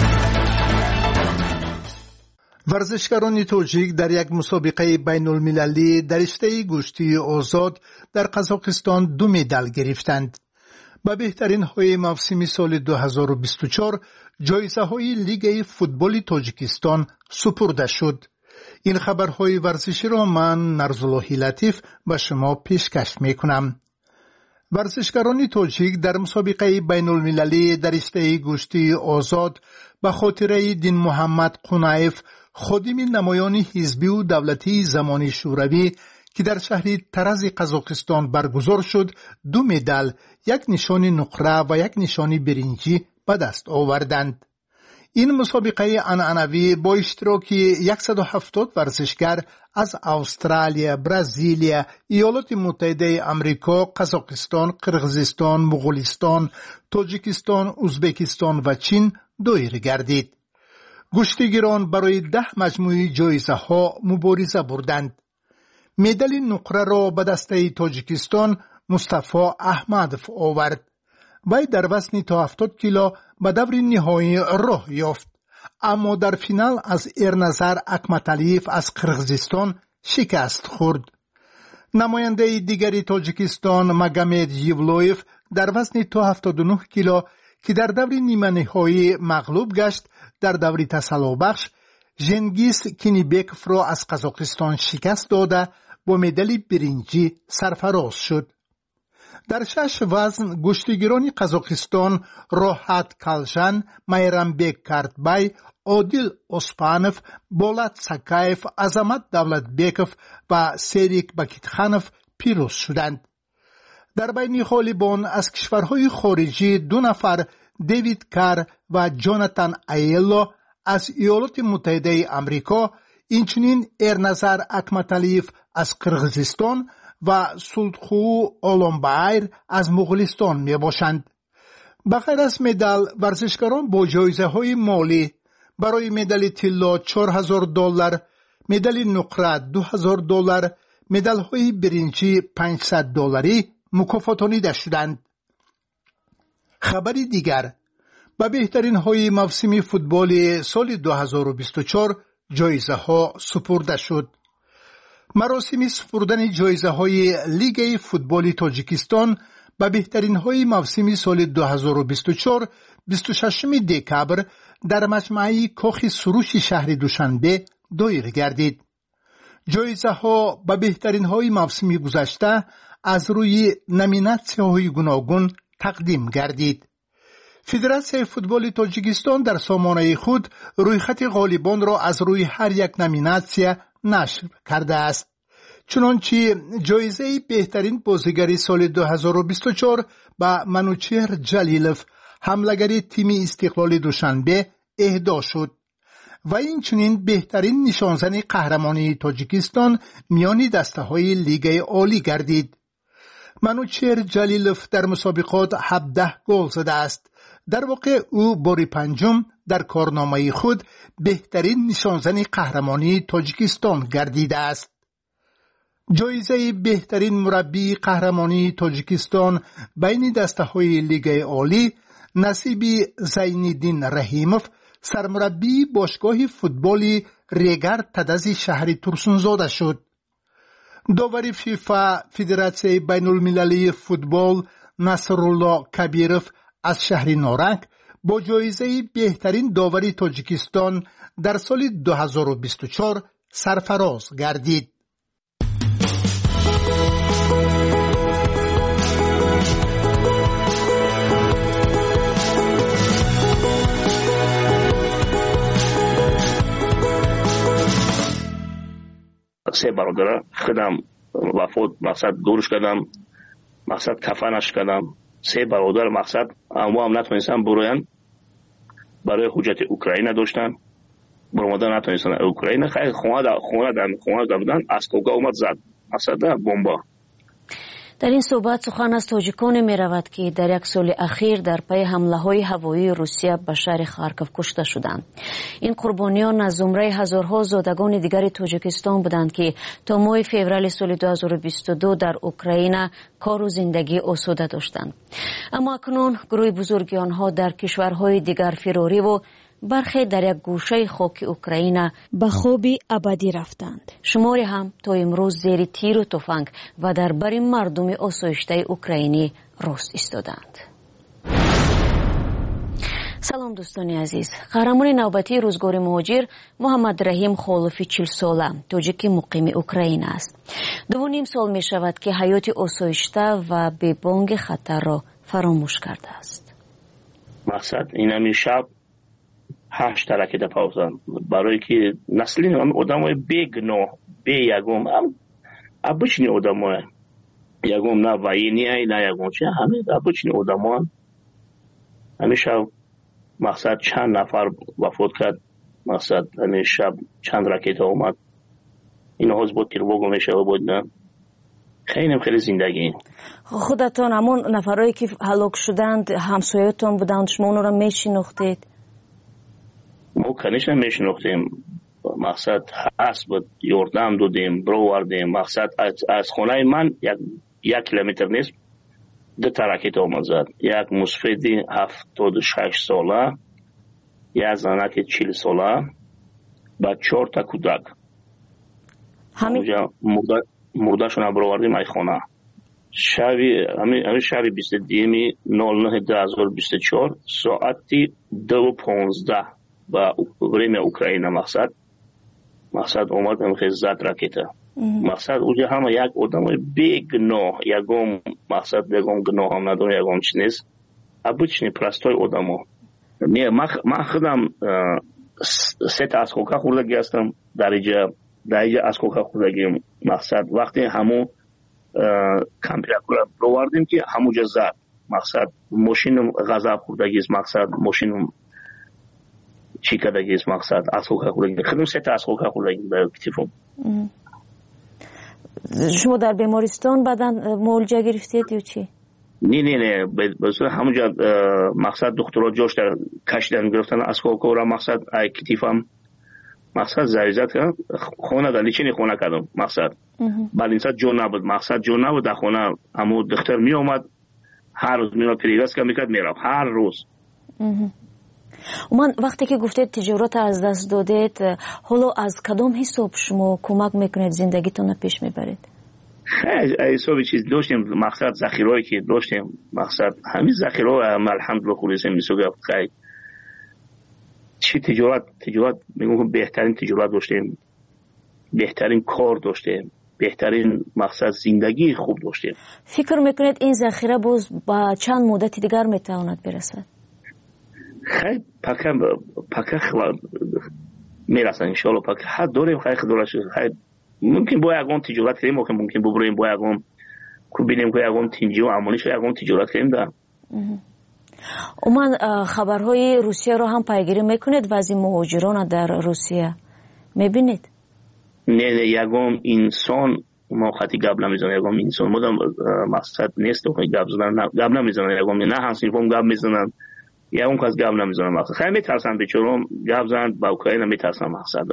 ورزشکاران تاجیک در یک مسابقه بین المللی در رشته گشتی آزاد در قزاقستان 2 مدال گرفتند. به بهترین های موسم سال 2024 جایزه های لیگ فوتبال تاجیکستان سپرده شد. این خبرهای ورزشی را من نرزالله لطیف به شما پیشکش می کنم. ورزشکاران تاجیک در مسابقه بین المللی در رشته گشتی آزاد به خاطر دین محمد قنایف، خادم نمایان حزبی و دولتی زمان شوروی که در شهر ترز قزاقستان برگزار شد، 2 مدال، 1 نشان نقره و 1 نشان برنجی به دست آوردند. این مسابقه عنعنوی با اشتراک 170 ورزشکار از استرالیا، برزیلیا، ایالات متحده آمریکا، قزاقستان، قرقیزستان، مغولستان، تاجیکستان، ازبکستان و چین دایر گردید. گشتیگیران برای 10 مجموعه جایزه ها مبارزه بردند. مدال نقره را به دسته تاجیکستان مصطفی احمدов آورد. وی در وزن تا 70 کیلو به دور نهایی راه یافت، اما در فینال از ارنظر اکمتالیف از قرقیزستان شکست خورد. نماینده دیگری تاجیکستان مگامد یولویف در وزن تا 79 کیلو که در دور نیمه نهایی مغلوب گشت، در دور تسلابخش ژنگیز کینیبکوف را از قزاقستان شکست داده با مدال برنجی سرفراز شد. در 6 وزن گشتیگیران قزاقستان راحت کالجان، майрамбек картбай، عادل اسپانов، болат сакаев، азамат давлатбеков و серик бакитханов پیروز شدند. در بین غالبان از کشورهای خارجی 2 نفر، دیوید کار و جوناتان ایلو از ایالات متحده آمریکا، اینچنین ارنظر اکمتالیف از قرقیزستان و سلطخو اولمبایر از مغولستان می باشند. بغیر از مدال، ورزشکاران با جایزه های مالی برای مدال طلا $4000، مدال نقره $2000، مدال های برنجی $500 مکافاتانیده شدند. خبری دیگر، به بهترین های موسم فوتبال سال 2024 جایزه ها سپرده شد. مراسم سپردن جایزه های لیگ فوتبال تاجیکستان به بهترین های موسم سال 2024 26 دکبر در مجمع کاخ سروش شهر دوشنبه دایر گردید. جایزه ها به بهترین های موسم گذشته از روی نامیناسیون های گوناگون تقدیم گردید. فدراسیون فوتبال تاجیکستان در سامانه خود رویخط غالبان را از روی هر یک نامیناسیون نشر کرده است. چنانچه جایزه بهترین بازیگر سال 2024 به منوچهر جلیلوف، حمله‌گر تیم استقلال دوشنبه اهدا شد و اینچنین بهترین نشانزن قهرمانی تاجیکستان میان دسته‌های لیگ عالی گردید. منوچهر جلیلوف در مسابقات 17 گل زده است. در واقع او بار 5 در کارنامه خود بهترین نشانزن قهرمانی تاجیکستان گردیده است. جایزه بهترین مربی قهرمانی تاجیکستان بین دسته‌های لیگ عالی نصیب زینالدین رحیموف، سرمربی باشگاه فوتبال ریگر تدز شهر ترسونزاده شد. داور فیفا فدراسیون بین المللی فوتبال نصرالله کبیروف از شهر نارنگ با جایزه بهترین داور تاجیکستان در سال 2024 سرفراز گردید. سه برادر خودم وفات مقصد دورش کردم، مقصد کفنش کردم. سه برادر مقصد اما هم نتونستن بروین، برای حجت اوکراین داشتن، برمادن نتونستن اوکراین. خیلی خونه بودن، از کوگا اومد زد مقصد بمبا. در این صحبت سخن از تاجیکان می رود که در یک سال اخیر در پی حمله های هوایی روسیه به شهر خارکوف کشته شدند. این قربانیان از زمره هزارها زادگان دیگر تاجیکستان بودند که تا ماه فوریه سال 2022 در اوکراین کار و زندگی آسوده داشتند. اما اکنون گروه بزرگی آنها در کشورهای دیگر فراری و برخی در یک گوشه خاک اوکراین به خوابی ابدی رفتند. شماری هم تا امروز زیر تیر و تفنگ و در بر مردم آسایشته اوکراینی راست ایستادند. سلام دوستان عزیز. قهرمان نوبتی روزگار مهاجر محمد رحیم خالفی 40 ساله تاجیک مقیم اوکراین است. 2.5 سال می شود که حیات آسایشته و بی بانگ خطر را فراموش کرده است. مقصد این شب 8 راکت پاوزن برای که نسلی آدمای بیگناه بیگم ابچنی آدمای یگم نه واینی نه یگم چه همه ابچنی آدمان همیشه مقصد چند نفر وفات کرد. مقصد همیشه چند راکت اومد این حوز بود که رو میشه بود نه خیلی زندگی. خودتان همون نفرایی که هلاک شدند همسایه‌تان بودند، شما اون رو میشناختید؟ ما کنیش نمیشناختیم. مقصد هست بود یاردم دادیم برو وردیم. مقصد از خونه من 1 کیلومتر نیست 2 راکت آمد زد. یک مسفیدی 76 ساله، یک زنک 40 ساله و 4 تا کودک. همینجا مردهشون برو وردیم ای خونه. همین شبی 22/09/2024 ساعتی 2:15 و بریم اوکراین. مقصد اومد هم زد راکت. مقصد اونجا همه یک آدم بیگناه یگم مقصد یگم گناه هم نداره یگم چی نیست ابچنی پرستای آدم ها. من خودم 3 تا از خوکه خوردگی هستم در اینجا از خوکه خوردگی. مقصد وقتی همون کمپیرکور رو وردیم که همونجا زد. مقصد ماشین غذا خوردگی است. مقصد ماشین چی کردگی است. مقصد از خوکه خوردگی خودم 3 تا از خوکه خوردگی در کتیفم. شما در بیمارستان بعدن معالجه گرفتید یا چی؟ نه بسیار همونجا مقصد دکترها جاش در کشیدن گرفتن از خوکه را. مقصد ای کتیفم مقصد زریزت کردم خونه در لیچینی خونه کردم. مقصد بعد این ساعت جون نبود. مقصد جون نبود در خونه همو دختر می آمد هر روز می آمد پریوست که میکرد میرفت هر روز. من وقتی که گفتید تجارت از دست دادید حالا از کدام حساب شما کمک میکنید زندگیتون پیش میبرید؟ خیلی حساب چیز داشتیم. مقصد ذخیرهایی که داشتیم مقصد همین ذخیرها الحمدلله خودش میسوگه. خیلی چی تجارت میگم بهترین تجارت داشتیم، بهترین کار داشتیم، بهترین مقصد زندگی خوب داشتیم. فکر میکنید این ذخیره باز با چند مدت دیگر میتواند برسد؟ خیلی پکه میرسن انشالله. پکه حد داریم خیلی خیلی ممکن با یکم تجارت کنیم، ممکن ببریم با یکم که بینیم که یکم تینجی و امانیش یکم تجارت کنیم در. من خبرهای روسیه رو هم پیگیری میکنید و از این مهاجران در روسیه میبینید؟ نه یکم انسان ما خطی گب نمیزنه. یکم انسان مدام مقصد نیست که گب نمیزنه. یکم نه همسیفم گب میزنن یا اون کس گب نمیزنه. مقصد خیلی میترسن بیچارم گب زنند با اوکراین میترسن. مقصد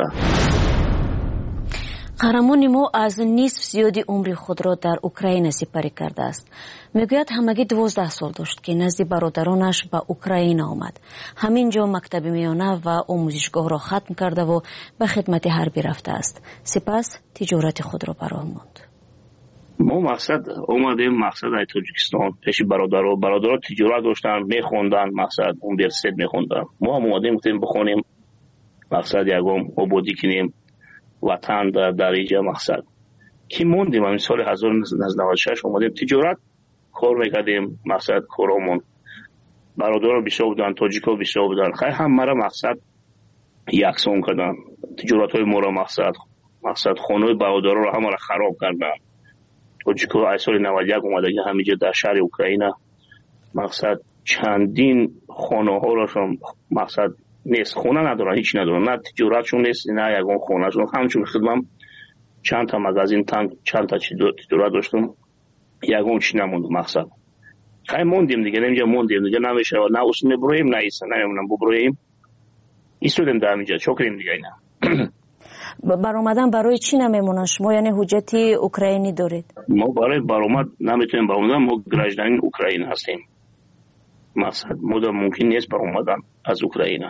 قهرمان ما از نصف زیادی عمر خود را در اوکراین سپری کرده است. میگوید همگی 12 سال داشت که نزد برادرانش به اوکراین آمد. همینجا مکتب میانه و آموزشگاه را ختم کرده و به خدمت حربی رفته است. سپس تجارت خود را براه ماند. ما مقصد اومدیم مقصد ای تاجیکستان پیش برادرها تجارت داشتن میخوندن. مقصد یونیورسیته میخوندن. ما هم اومدیم گفتیم بخونیم مقصد یکم آبادی کنیم وطن در اینجا. مقصد که موندیم. همین سال 1996 اومدیم تجارت کار میکردیم. مقصد کارامون برادر بیشتر بودن، تاجیکا بیشتر بودن. خیلی هم مرا مقصد یکسان کردن. تجارت های مرا مقصد خانه برادر رو همه را خراب کردن. تاجیکا از سال 91 اومده که همینجا در شهر اوکراین مقصد چندین خانه ها را مقصد نیست، خونه ندارن، هیچ ندارن، نه تجارتشون نیست نه یگان خونه شون. همچون خدمم چند تا مغازین چند تا تجارت داشتم، یگان چی نموند. مقصد خیلی موندیم دیگه، اینجا موندیم دیگه، نمیشه نه اصلا ببریم نه ایسا نمیمونم ببریم ایستودیم در اینجا چوکریم دیگه. اینا برآمدن برای چی نمیمونن شما؟ یعنی حجت اوکراینی دارید؟ ما برای برآمد نمیتونیم برآمدن، ما گراجدان اوکراین هستیم. مقصد ممکن نیست برآمدن از اوکراین.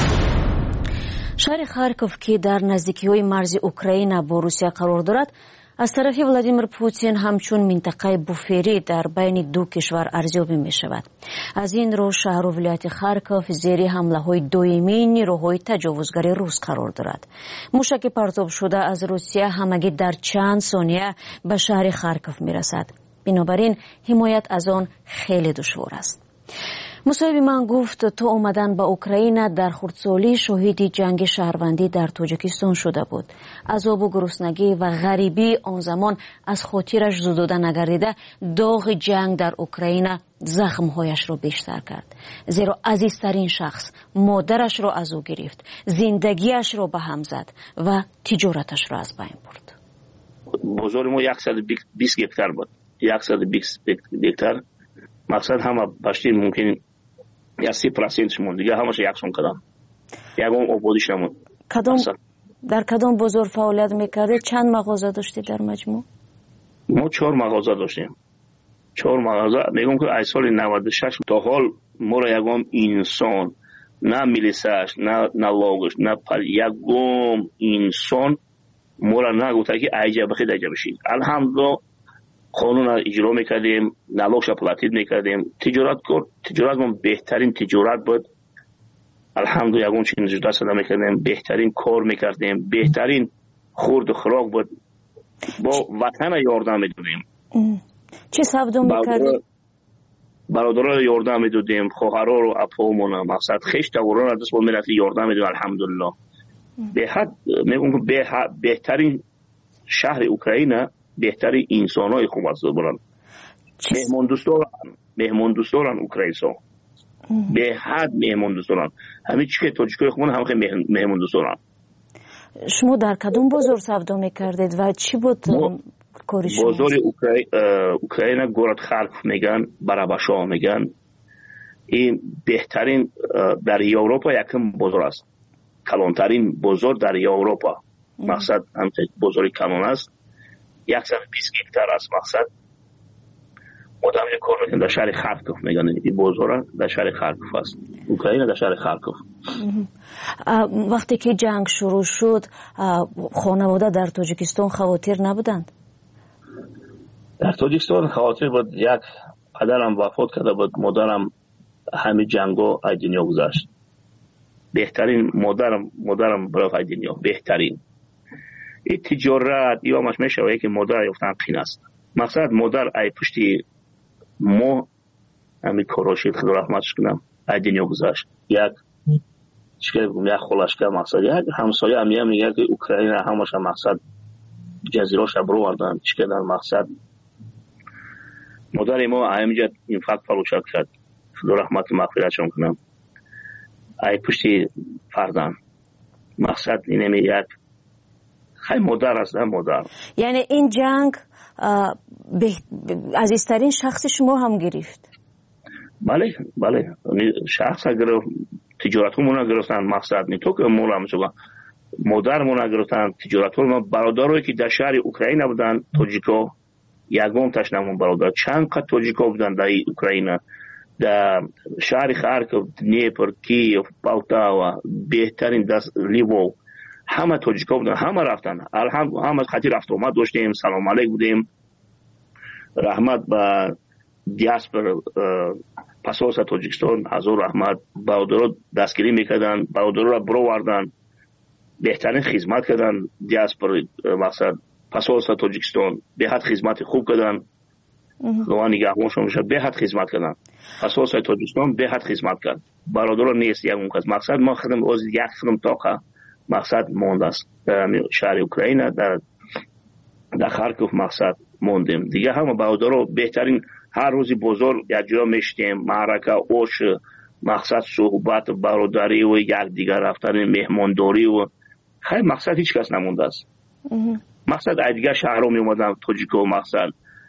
شهر خارکوف که در نزدیکی‌های مرز اوکراین با روسیه قرار دارد، از طرف ولادیمیر پوتین همچون منطقه بوفری در بین دو کشور ارزیابی می شود. از این رو شهر و ولایت خارکوف زیر حمله های دائمی نیروهای تجاوزگری روس قرار دارد. موشک پرتاب شده از روسیه همگی در چند ثانیه به شهر خارکوف می رسد. بنابراین حمایت از آن خیلی دشوار است. مصاحب من گفت تا اومدن به اوکراین در خردسالی شاهد جنگ شهروندی در تاجیکستان شده بود. عذاب و گرسنگی و غریبی آن زمان از خاطرش زدوده نگردیده، داغ جنگ در اوکراین زخمهایش را بیشتر کرد. زیرا عزیزترین شخص مادرش را از او گرفت، زندگیش را به هم زد و تجارتش را از بین برد. بازار ما 120 هکتار بود. 120 هکتار مقصد همه باشتی ممکن یا 30% شمون دیگه همش یکسان کردم. یکم آبادیش نمون. در کدام بازار فعالیت میکردید؟ چند مغازه داشتید در مجموع؟ ما 4 مغازه داشتیم. 4 مغازه. میگم که از سال 96 تا حال ما را یکم انسان، نه میلیساش، نه لاگش، نه یکم انسان ما را نگفته که ایجا بخید ایجا بشید. الحمدلله قانون اجرا میکردیم، نلاگش پلاتید میکردیم. تجارت ما بهترین تجارت بود. الحمدلله یکون چیز جدا صدا میکردیم، بهترین کار میکردیم، بهترین خورد و خوراک بود. با وطن یاردم میدادیم. چه سبدو میکردیم؟ برادرها یاردم میدادیم، خواهرها رو اپامون مقصد خیش دوران را دست با ملت یاردم میدادیم. الحمدلله به حد میگم که بهترین شهر اوکراین، بهترین انسان‌های خوب است برن. مهمان دوستان اوکراینسا به حد مهمان دوستان. همین چیه تاجیکای خودمون هم خیلی مهمان دوستان. شما در کدوم بازار سودا میکردید و چی بود کاری شما؟ بازار اوکراین گورد خارکوف میگن، براباشا میگن. این بهترین در اروپا یکم بازار است. کلانترین بازار در اروپا. مقصد هم بازار کلان است. 120 هکتار است. مقصد مدام یک کار میکنه در شهر خارکوف میگن. این بازار در شهر خارکوف است. اوکراین در شهر خارکوف. وقتی که جنگ شروع شد خانواده در تاجیکستان خاطر نبودند؟ در تاجیکستان خاطر بود. یک پدرم وفات کرده بود، مادرم همه جنگو از دنیا گذشت. بهترین مادرم برای دنیا بهترین. این تجارت یا مش میشه که مادر یفتن قین است. مقصد مادر ای پشتی ما همین کاراشید خدا رحمتش کنم از دنیا گذشت. یک چیکار بگم، یک خلاشکر مقصد یک همسایه هم میگه که اوکراین همش مقصد جزیراش برو وردن چیکار در مقصد مادر ما همینجا این فقط فروشات کرد خدا رحمت مغفرتش کنم. ای پشتی فردان مقصد اینه یک خیلی مادر است. مادر یعنی این جنگ عزیزترین شخص شما هم گرفت؟ بله شخص اگر تجارتمون گرفتن مقصد نی تو که مولم شما مادرمون گرفتن تجارتمون. برادرایی که در شهر اوکراین بودن تاجیکا یگم تشنمون برادر چند قد تاجیکا بودن در اوکراین، در شهر خارکوف، دنیپر، کیف، پولتاوا، بهترین دست لیوو همه تاجیکا بودن. همه رفتن. همه خطی رفت اومد داشتیم. سلام علیک بودیم. رحمت به دیاسپور پاسپورت تاجیکستان حضور رحمت. برادرها دستگیری میکردن، برادرها را برو وردن، بهترین خدمت کردن. دیاسپور مقصد посольство Тоҷикистон беҳад хизмати хуб карданд. Лоа нигаҳбоншон беҳад хизмат карданд. посольство Тоҷикистон беҳад хизмат кард. бародаро нест ягон кас. мақсад мо худам оз як худам тоқа мақсад мондааст. дар шаҳри Украина дар Харков мақсад мондем. Дига ҳама бародаро беҳтарин ҳар рӯзи бозор якҷоя мешитем, маърака, ош, мақсад суҳбат, бародариву якдигар рафтани меҳмондориву хай мақсад ҳеҷ кас намондааст. мақсад ай дигар шаҳрҳо меомаданд тоҷико мақсад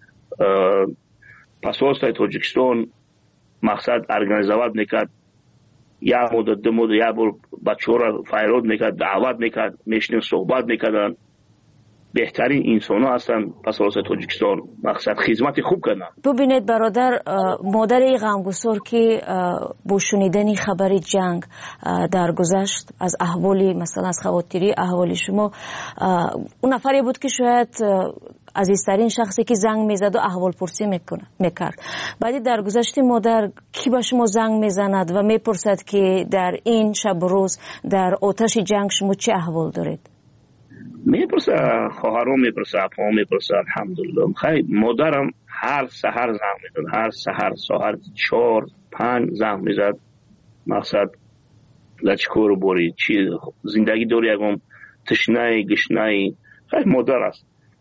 посольствои Тоҷикистон мақсад организоват мекард як муддат ду муддат як бор бачаҳоро файрод мекард, даъват мекард, мешинем суҳбат мекарданд. беҳтарин инсонҳо ҳастанд посольствои Тоҷикистон. мақсад хизмати хуб карданд. бубинед бародар, модари ғамгусор ки бо шунидани хабари ҷанг даргузашт аз аҳволи масалан аз хавотири аҳволи шумо, он нафаре буд ки шояд азизтарин шахсе ки занг мезаду аҳволпурсӣ мекард. баъди даргузашти модар ки ба шумо занг мезанад ва мепурсад ки дар ин шабу рӯз дар оташи ҷанг шумо чӣ аҳвол доред? мепурса хоҳарон, мепурса апаҳон, мепурса алҳамдулиллах. хай модарам ҳар саҳар занг мезад, ҳар саҳар соат 4-5 занг мезад. мақсад дар чӣ кору борӣ, чӣ зиндагӣ дори, ягон тишнаи гишнаи. хай модар аст.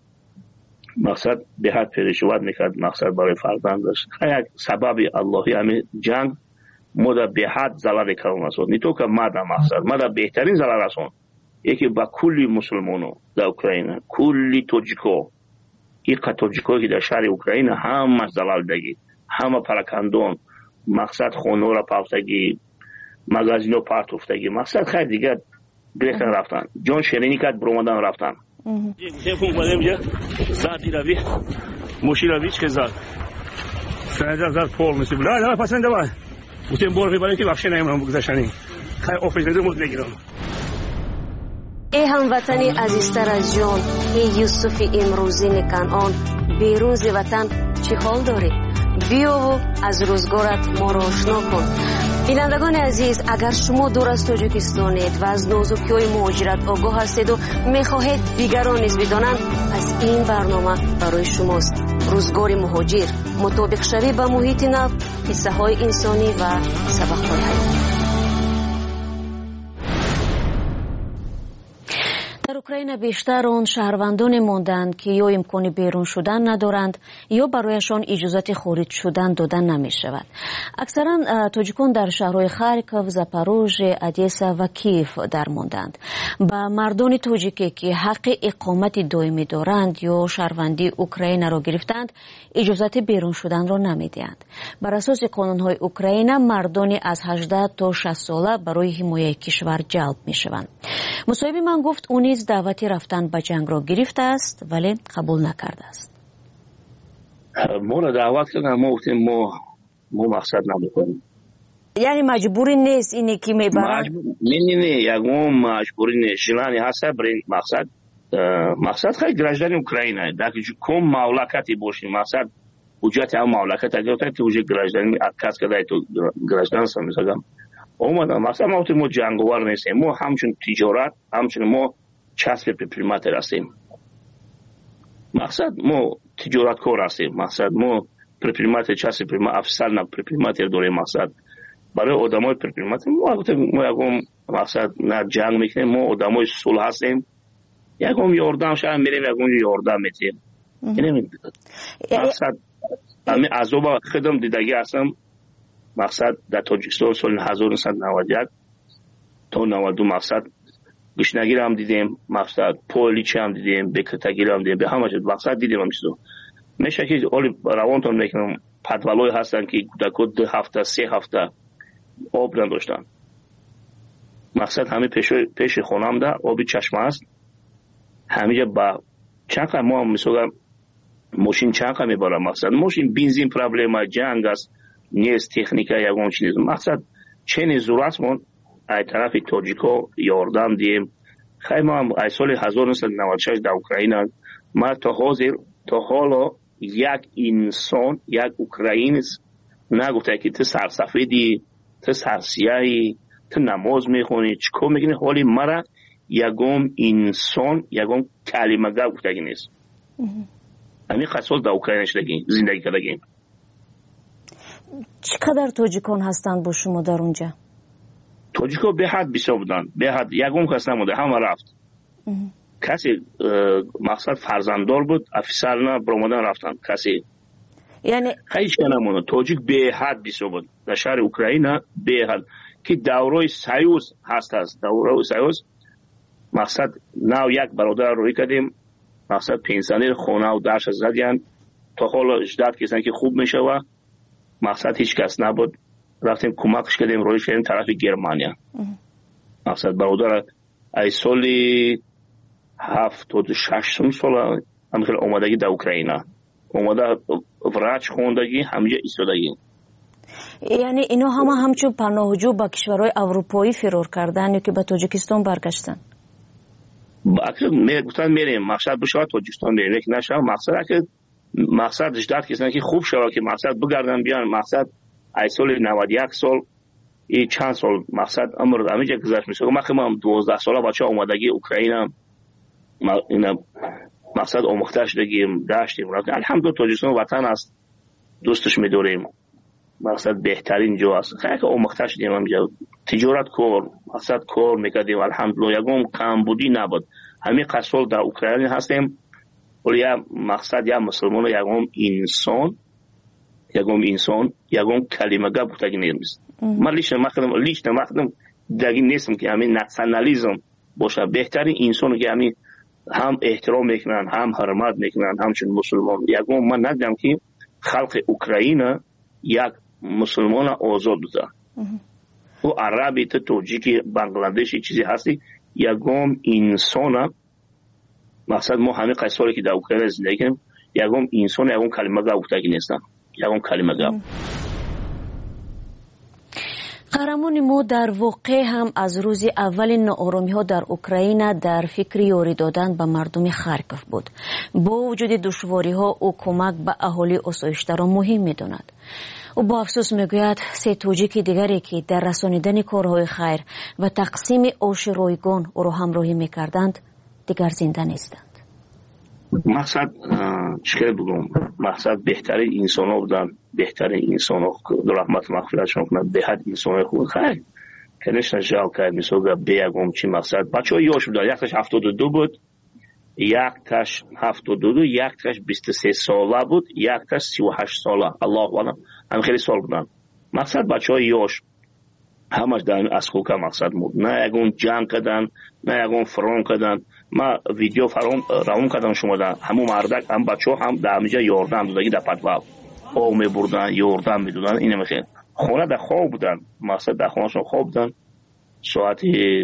мақсад беҳад перешоват мекард мақсад барои фарзандаш. хай як сабаби аллоҳи ҳамин ҷанг модар беҳад залал калон аст. не только мада мақсад мада беҳтарин залал аст. یکی با کلی مسلمانو در اوکراین، کلی توجیکو، این توجیکو که در شهر اوکراین همه زلال دگی، همه پراکندون، مقصد خونه را پافتگی، مغازینو پارتوفتگی، مقصد خیلی دیگه گرفتن رفتن، جان شیرینی کرد برومدن رفتن. تلفن بودم یه زادی روی، موشی روی چه زاد؟ سنجا زاد پول میشه بله، نه پسنده باید. بودم بورفی برای که بخشی نمیرم بگذاشتنی، خیلی آفیس ندارم بگیرم. ای هموطنی عزیزتر از جان، ای یوسف امروزی کنعان، بیرون ز وطن چه حال داری؟ بیا و از روزگارت ما را آشنا کن. بینندگان عزیز، اگر شما دور از تاجیکستانید و از نازکی‌های مهاجرت آگاه هستید و می‌خواهید دیگران نیز بدانند، از این برنامه برای شماست. روزگار مهاجر، مطابق شوی با محیط نو، قصه‌های انسانی و سبق‌های حیاتی. در اوکراین بیشتر آن شهروندان ماندند که یا امکان بیرون شدن ندارند یا برایشان اجازت خارج شدن دادن نمی شود. اکثرا تاجیکان در شهرهای خارکوف، زاپاروژه، ادیسا و کیف در ماندند. با مردان تاجیکی که حق اقامت دائمی دارند یا شهروندی اوکراین را گرفتند اجازت بیرون شدن را نمی دهند. بر اساس قانون‌های اوکراین مردان از 18 تا 60 ساله برای حمایت کشور جلب می شوند. مصاحب من گفت او نیز دعوتی رفتن به جنگ را گرفته است ولی قبول نکرده است. ما را دعوت کردن، ما گفتیم ما مقصد نمیکنیم. یعنی مجبوری نیست اینی که میبرن؟ نه یکم مجبوری نیست. جلانی هست برای مقصد خیلی گراجدان اوکراینه. در کم مملکتی باشیم مقصد حجت هم مملکت اگر که حجت گراجدانی کس کدای تو گراجدان سمیزگم. اومدم مثلا ما جنگوار نیستیم، ما همچون تجارت همچون ما چسب پریماتر هستیم. مقصد ما تجارت کار هستیم، مقصد ما پریماتر چسب پریماتر افسر نه پریماتر داریم. مقصد برای آدمای پریماتر ما یکم مقصد نه جنگ میکنیم، ما آدمای صلح هستیم، یکم یاردم شاید میریم یکم یاردم میتیم. اینه مقصد همین عذاب خودم دیدگی هستم. مقصد در تاجیکستان سال 1991 تا 92 مقصد گشنگی هم دیدیم، مقصد پولیچ هم دیدیم، بکتگی هم دیدیم، به همه جد مقصد دیدیم هم چیزو. میشه که اولی روانتون میکنم پدولای هستن که در کد 2 هفته 3 هفته آب نداشتن. مقصد همه پیش خونم ده آبی چشمه است. همینجا با چند ما هم میسوگم ماشین چند میبارم. مقصد ماشین بنزین پرابلم جنگ است، نیست تکنیکا یکم چیز. مقصد چنین ضرورتمون ای طرف تاجیکا یاردم دیم. خیلی ما هم ای سال 1996 در اوکراین ما تا حالا یک انسان یک اوکراینیست نگفته که تو سرسفیدی، تو سرسیاهی، تو نماز میخونی، چیکار میکنی. حالی مرا یکم انسان یکم کلمه گفته نیست. همین قصول در اوکراین زندگی کردیم. چقدر تاجیکان هستند با شما در اونجا؟ تاجیکا به حد بسیار بودن، به حد یکم کس نمونده، همه رفت. کسی مقصد فرزنددار بود، افسر نه برآمدن رفتن، کسی یعنی هیچ نمونده. تاجیک به حد بسیار بود در شهر اوکراین، به حد که دوره سیوز هست. دوره سیوز مقصد نو یک برادر روی کردیم، مقصد پنسیونر خونه و درش زدن تا حالا 18 کسانی که خوب میشه و مقصد هیچ کس نبود. رفتیم کمکش کردیم، روی شدیم طرف گرمانیا. مقصد برادر ای سالی 76 سال همخیل اومدگی در اوکراین، اومده وراج خوندگی همینجا ایستادگی. یعنی اینا همچون پناهجو با کشورهای اروپایی فرار کردن یا که به تاجیکستان برگشتن؟ گفتن میریم مقصد بشه تاجیکستان میریم که نشه. مقصد 18 کسانی که خوب شده که مقصد بگردن بیان. مقصد ای سال 91 سال ای چند سال مقصد عمر همینجا گذشت میشه. من 12 ساله بچه اومدگی اوکراین اینا مقصد آموخته شدگیم داشتیم. الحمدلله تاجیکستان وطن است، دوستش میداریم، مقصد بهترین جو است. خیلی که آموخته شدیم همینجا تجارت کار مقصد کار میکردیم. الحمدلله یکم کمبودی نبود. همین قصول در اوکراین هستیم ولی مقصد یا مسلمان یکم انسان یکم کلمه گپ بودگی نیست. من لیشن مخدم دگی نیستم که همین ناسیونالیسم باشه. بهترین انسان که همین هم احترام میکنن، هم حرمت میکنن، همچون مسلمان. یکم من ندیدم که خلق اوکراین یک مسلمان آزاد بوده. و عربی تاجیکی بنگلادشی چیزی هستی یکم انسان. مقصد ما همه قصاری که در اوکراین زندگی کنیم یکم انسان یکم کلمه گپ بودگی نیستن، یکم کلمه گپ. قهرمان ما در واقع هم از روز اول ناآرامی ها در اوکراین در فکر یاری دادن به مردم خارکوف بود. با وجود دشواری ها او کمک به اهالی آسایش‌دار را مهم می‌داند. او با افسوس میگوید سه تاجیک دیگری که در رسانیدن کارهای خیر و تقسیم آش رایگان او را همراهی می‌کردند دیگر زنده نیستند. مقصد چیکار بگم؟ مقصد بهترین انسان ها بودن، بهترین انسان ها در رحمت مغفرتشون کنند. به حد انسان های خوب خیلی کنش نجال کرد. مثلا بیگم چی مقصد بچه های یاش بودن. یک تاش 72 بود، یک تاش 72، یک تاش 23 ساله بود، یک تاش 38 ساله. الله اکبر، هم خیلی سال بودن. مقصد بچه های یاش همش در اسکوکا مقصد بود. نه یکون جنگ کردن، نه یکون فرام کردن. ما ویدیو فرام کردم شما در همون مردک هم بچه هم در همینجا یاردن دادگی در پتواب او می بردن یاردن می دودن. اینه میخواه خونه در خواب بودن. مقصد در خونه شون خواب بودن. ساعت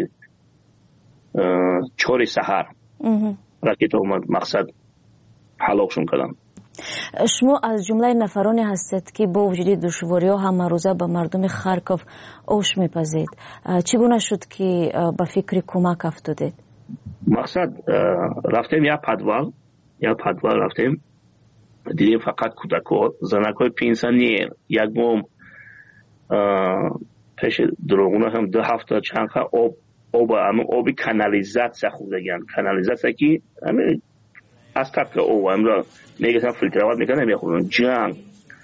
4 سحر راکت اومد مقصد حلاقشون کردن. شما از جمله نفرانی هستید که با وجود دشواری ها همه روزه به مردم خارکوف آش میپزید. چگونه شد که به فکر کمک افتادید؟ مقصد رفتیم یا پدوال رفتیم دیدیم فقط کودک‌ها، زنک‌های پنسیونر یک بوم پیش دروغونه هم 2 هفته چند آب کانالیزاسیا خوردگن. کانالیزاسیا که همین از طرف او امرا میگن فیلترات میکنن میخورن جنگ.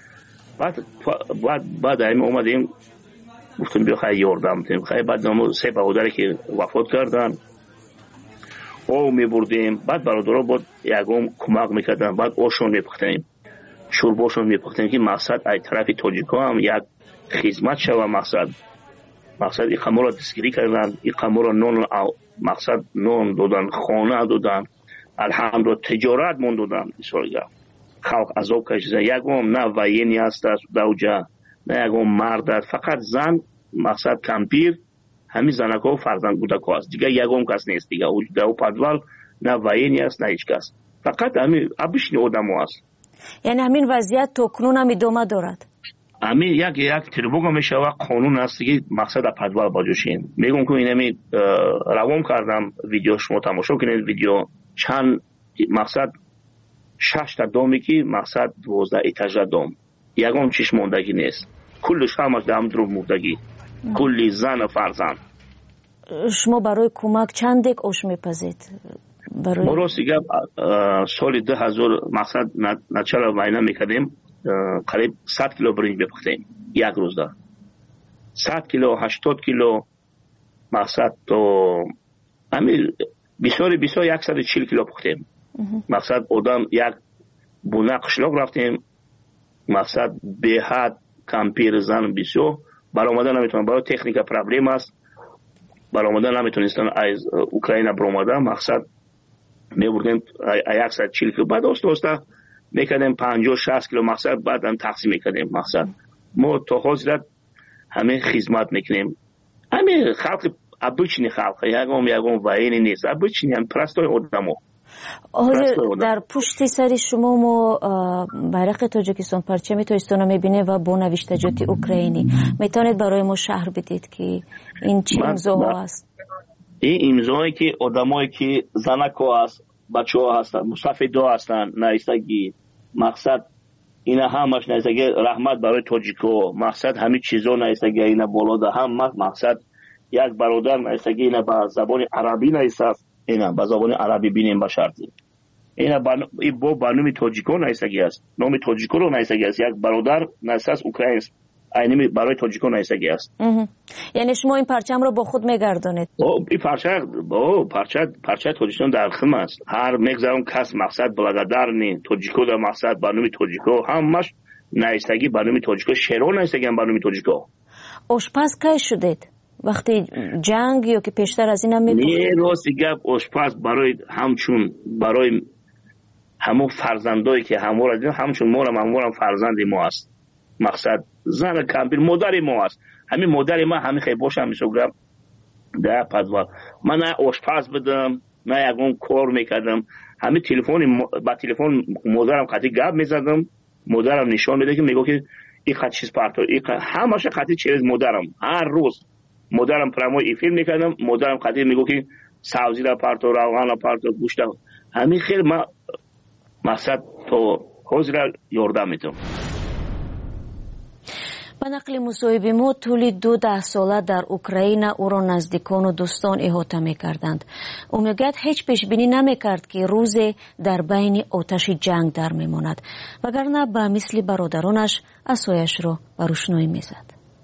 بعد همین اومدیم گفتیم بیا خیلی یاردم بدیم. خیلی بعد نامو 3 برادری که وفات کردن او میبردیم. بعد برادرها بود یکم کمک میکردن. بعد اوشون میپختیم، شورباشون میپختیم که مقصد ای طرف تاجیکا هم یک خدمت شوه. مقصد این قمر را دستگیری کردن، این قمر را نون مقصد نون دادن، خانه دادن، الحمدلله تجارت من دادن. خلق عذاب کشیدن. یکم نه وینی هست در اوجا، نه یکم مرد، فقط زن مقصد کمپیر همین زنکا و فرزند کودک‌ها است. دیگه یکم کس نیست. دیگه در او پدوال نه وینی است نه هیچ کس، فقط همین ابشنی آدم‌ها است. یعنی همین وضعیت تا کنون هم ادامه دارد. همین یک تربوگا میشه و قانون است که مقصد پدوال باجوشین. میگم که اینمی روام کردم ویدیو شما تماشا کنید. ویدیو چند مقصد 6 تا دومی که مقصد 12 ایتاژ دوم یکم چیش موندگی نیست. کلش همش دام درو موندگی، کلی زن و فرزند. شما برای کمک چند دک آش میپزید؟ ما راست گپ سال 2000 مقصد نچلا معاینه میکردیم قریب 100 کیلو برنج بپختیم یک روزدا 100 کیلو 80 کیلو مقصد تو همین بسیار 140 کیلو پختیم. مقصد آدم یک بونه قشلاق رفتیم مقصد به حد کمپیر زن بسیار برآمده نمیتونن برای تکنیک پرابلم است برآمده نمیتونستن از اوکراین برآمده مقصد میبردیم 140 کیلو بعد دوستا میکردیم 50-60 کیلو مقصد بعد هم تقسیم میکردیم مقصد ما تا حاضرت همه خدمت میکنیم همه خلق ابوچنی خلق یگام وایینی نیست ابوچنی هم پرستای آدمو در پشت سر شما ما بیرق تاجیکستان پرچم تاجیکستان میبینیم و با نوشتجات اوکراینی میتونید برای ما شرح بدید که این چه امضاها است؟ این امضاهایی که آدمایی که زنکا هست بچه ها هستن مستفیدا هستن نایستگی مقصد اینا همش نایستگی رحمت برای تاجیکو مقصد همین چیزا نایستگی اینا بالا ده هم مقصد یک برادر نایستگی اینا با زبان عربی نایست اینا با زبان عربی بینیم با شرطی اینا با برنامه تاجیکو نایستگی است نام تاجیکو رو نایستگی است یک برادر نایست اوکراین اینمی برای تاجیکو نایستگی است یعنی شما این پرچم رو با خود میگردونید این پرچه تاجیکستان در خم است هر مگذرم کس مقصد بلگدار نی تاجیکو در مقصد برنامه تاجیکو همش نایستگی برنامه تاجیکو شهر نایستگی هم برنامه تاجیکو آشپز کی شدید وقتی جنگ یا که پیشتر از این هم میپختید نه راستی گپ آشپز برای همچون برای همون فرزندایی که همچون ما فرزند ما است مقصد زن کمپیر مادر ما است همین مادر ما همین خیلی باشم میشوگرم در پدوال من نه آشپز بدم نه یکون کار میکردم همین با تلفن مادرم قطعی گپ میزدم مادرم نشان میده که میگه که این خط چیز پرتو همش قطعی چیز مادرم هر روز مادرم پرمو ای فیلم میکردم مادرم قطعی میگه که سبزی را پرتو روغن پرتو گوشت همین خیلی ما مقصد تو حاضر یاردم میتونم با نقل مصاحبه ما طول 12 ساله در اوکراین او را نزدیکان و دوستان احاطه می‌کردند. او میگوید هیچ پیش بینی نمی‌کرد که روزی در بین آتش جنگ در می‌ماند وگرنه به مثل برادرانش عصایش را به روشنایی می‌زد.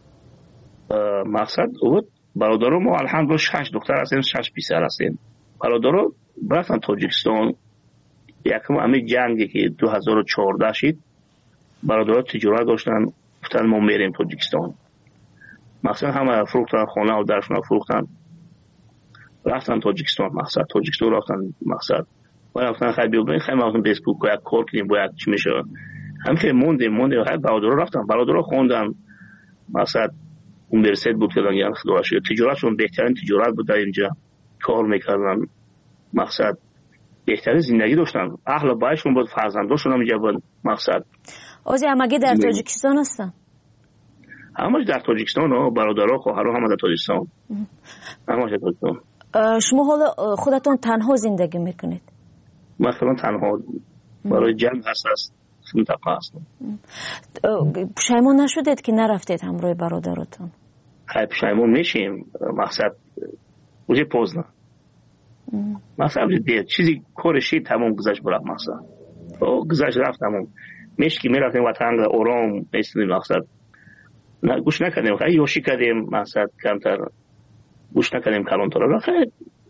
مقصد بود برادران ما الحمدلله 6 دختر هستیم 6 پسر هستیم. برادران رفتن تاجیکستان یکم همین جنگی که 2014 شد برادران تجارت داشتن گفتن ما میریم تاجیکستان مقصد همه فروختن خانه و درشون فروختن رفتن تاجیکستان مقصد تاجیکستان رفتن مقصد و رفتن خیلی بیابین خیلی مقصد بیسپوک و یک کار کنیم با یک چی میشه هم خیلی موندیم خیلی برادران رفتن برادران خوندن مقصد اونیورسیت بود که دنگیان خدا شد تجارتشون بهترین تجارت بود در اینجا کار میکردن مقصد بهترین زندگی داشتن اهل بایشون بود فرزنداشون هم اینجا بود مقصد اوزی همگی در تاجیکستان هستن؟ همش در تاجیکستان ها برادرها خواهرها همه در تاجیکستان همش در تاجیکستان. شما حالا خودتون تنها زندگی میکنید؟ مثلا تنها برای جنگ هست منطقه هستم. پشیمان نشدید که نرفتید همراه برادرتون؟ خیلی پشیمان میشیم مقصد اوزی پوزنه مثلا چیزی کارشی تمام گذشت برای مقصد گذشت رفت تمام میشکی میرفتیم وطن آرام نیستیم مقصد گوش نکردیم خیلی یوشی کردیم مقصد کمتر گوش نکردیم کلانتر را خیلی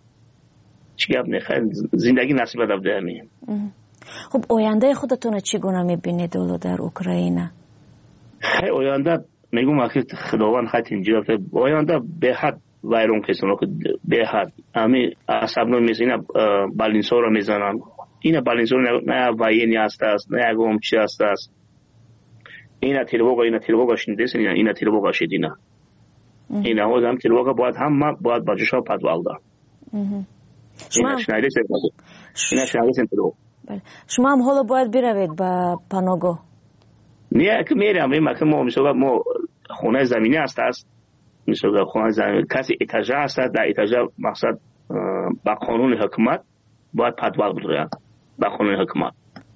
چی گفت نه خیلی زندگی نصیب دفته همین. خب آینده خودتون چگونه میبینید در اوکراین؟ خیلی آینده میگم که خداوند خیلی اینجا آینده به حد ویرون کسانو که به حد همین عصبنو میزنن بالینسو رو میزنن اینا بالینسو نه وایینی هست نه اگم چی هست اینا تیروگا شنیدین اینا تیروگا شدینا اینا هم تیروگا باید بچه‌ها پدوالدا اینا شنیدین شما هم حالا باید بروید به پناهگاه نه که میرم ما میشه ما خونه زمینی هست میشه خونه زمینی کسی اتاجه هست در اتاجه مقصد با قانون حکومت باید پدوال بگیرن با قانون حکومت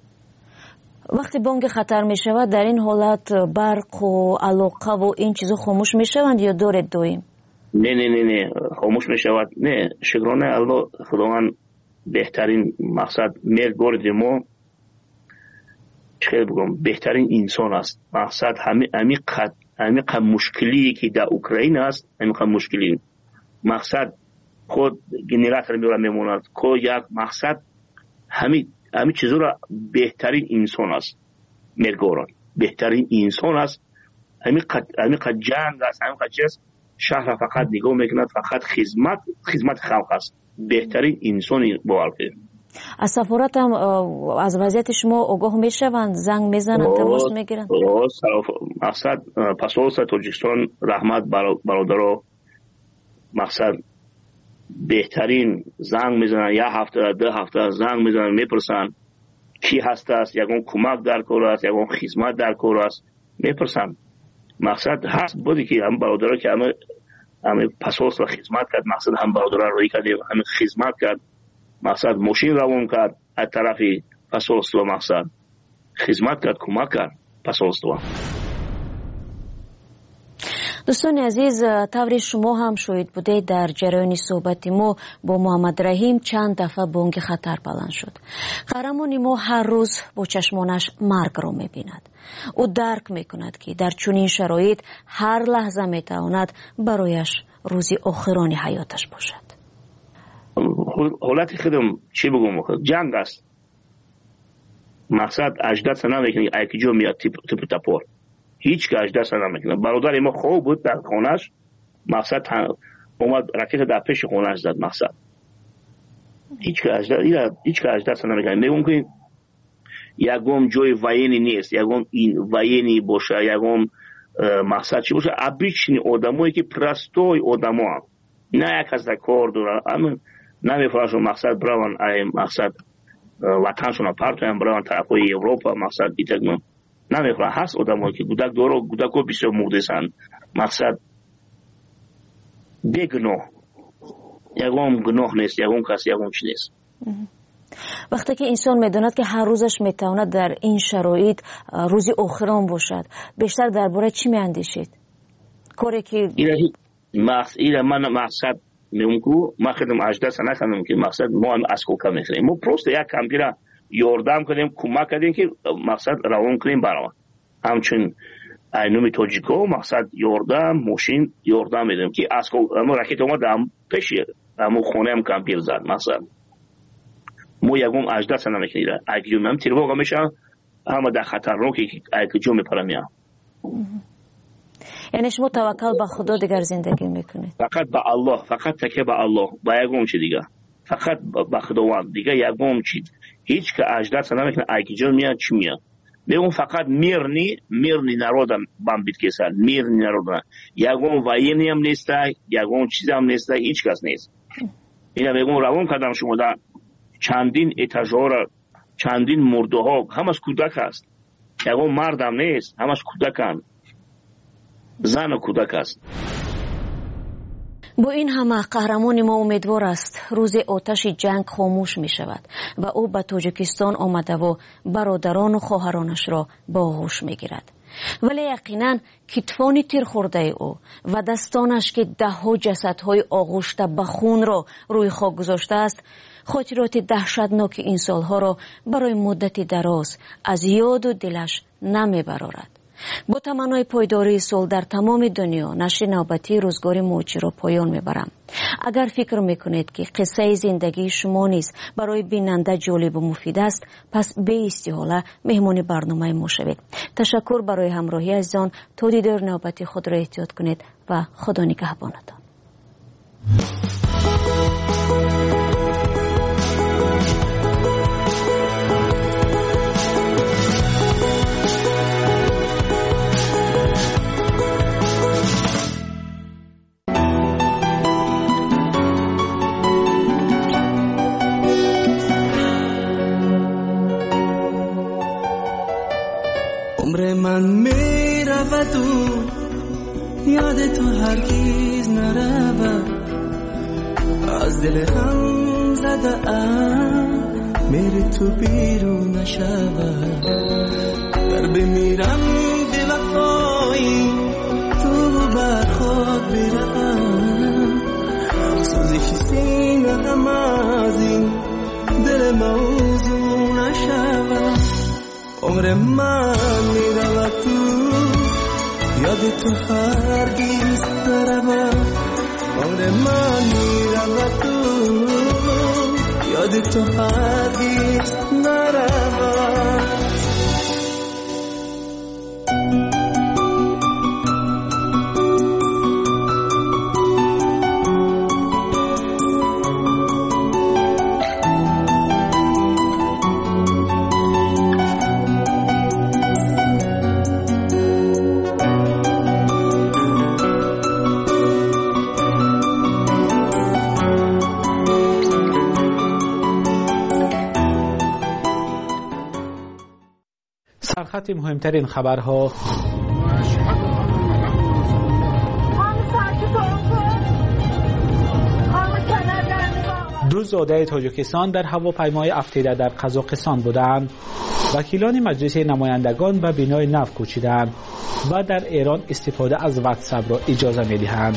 وقتی بانگ خطر می شود در این حالت برق و علاقه و این چیزا خاموش می شوند یا دارد دویم؟ نه خاموش می شود نه شکرانه الله خداوند بهترین مقصد مرگ برد ما چه بگم بهترین انسان است. مقصد همین مشکلی که در اوکراین است، همین مشکلی مقصد خود گنراتور میموند که یک مقصد همین چیزا را بهترین انسان است. مرگوران بهترین انسان است. همین جنگ است، همین چیز شهر فقط نگاه میکند، فقط خدمت خلق است. بهترین انسانی باور کنید. از سفارت هم از وضعیت شما آگاه میشوند، زنگ میزنند، تماس میگیرند؟ مقصد پاسپورت تاجیکستان رحمت برادرها مقصد بهترین زنگ میزنن، یک هفته 2 هفته زنگ میزنن، میپرسن کی هست است، یگون کمک در کار است، یگون خدمت در کار است، میپرسن. مقصد هست بودی که هم برادرها که همه پاسپورت را خدمت کرد، مقصد هم برادرها روی کرد، همه خدمت کرد، مقصد ماشین روان کرد از طرف پاسپورت و مقصد خدمت کرد، کمک کرد پاسپورت. دوستان عزیز، طور شما هم شاهد بوده در جریان صحبت ما با محمد رحیم چند دفعه بانگ خطر بلند شد. قهرمان ما هر روز با چشمانش مرگ را می‌بیند. او درک می‌کند که در چنین شرایط هر لحظه می‌تواند برایش روزی آخرانی حیاتش باشد. حالت خودم چی بگم، جنگ است. مقصد 18 سنه میکنی ایکی جو میاد تپ تپور، هیچ که 18 سنه میکنه. برادر ما خوب بود در خانهش، مقصد اومد راکت در پیش خانهش زد. مقصد هیچ که 18 سنه میکنه. میگم که یکم جای واینی نیست، یکم این واینی باشه، یکم مقصد چی باشه، ابریچنی آدمایی که پرستوی آدما، نه یک از کار داره، امن نمیفراشون مقصد براون مقصد وطنشون پرتویم براون طرفای اروپا، مقصد دیتگمون نمیفرا. هست آدمایی که گودک دارو، گودکو بسیار مقدسن، مقصد بگناه، یکم گناه نیست، یکم کسی یکم چی نیست. وقتی که انسان میداند که هر روزش میتواند در این شرایط روزی آخران باشد، بیشتر درباره چی میاندیشید؟ کاری که من مقصد میگم ما خودم 18 سنه کنم که مقصد ما هم از کوکا میخریم، ما پروست یک کمپیوتر یاردم کنیم، کمک کردیم که مقصد روان کنیم برام. همچون اینومی تاجیکو مقصد یاردم ماشین یاردم میدیم که از ما راکت اومد هم پیش همون خونه هم کمپیوتر زد. مقصد ما یکم 18 سنه میکنیم، اگه من تیرواقع میشم همه در خطر رو که اگه جو میپرم. یعنی شما توکل به خدا دیگر زندگی میکنید؟ فقط به الله، فقط تکیه به الله، با یکم چی دیگه، فقط به خداوند دیگه. یکم چی هیچ که 18 سنه میکنه اگه جو میاد چی میاد. میگم فقط میرنی نرودم بام بیت کسان، میرنی نرودم، یکم واینی هم نیست، یکم چیز هم نیست، هیچ کس نیست. اینا میگم روان کردم شما در چندین اتاژها، چندین مرده ها همش کودک است، یکم مردم نیست، همش کودکان، زن و کودک است. با این همه قهرمان ما امیدوار است روز آتش جنگ خاموش می شود و او به تاجیکستان آمده و برادران و خواهرانش را با آغوش می گیرد. ولی یقینا کتفان تیر خورده او و دستانش که 10 جسدهای آغوشته به خون را روی خاک گذاشته است، خاطرات دهشتناک این سالها را برای مدتی دراز از یاد و دلش نمی برارد. با تمنای پایداری صلح در تمام دنیا، نشر نوبتی روزگار موچی را پایان میبرم. اگر فکر میکنید که قصه زندگی شما نیز برای بیننده جالب و مفید است، پس به استحاله مهمان برنامه ما شوید. تشکر برای همراهی عزیزان. تا دیدار نوبتی خود را احتیاط کنید و خدا نگهبانتان. عمر من می رود و یاد تو هرگیز نرود، از دل هم زده میری تو بیرون نشود. در بمیرم به وفایی تو بر خود برم، سوزش سینه هم از این عمر من میرود تو یاد تو هرگیز نرود عمر من میرود تو یاد تو هرگیز نرود سرخط مهمترین خبرها. دو زاده تاجیکستان در هواپیمای افتیده در قزاقستان بودند. وکیلان مجلس نمایندگان به بنای نو کوچیدند و در ایران استفاده از واتساپ را اجازه می‌دهند.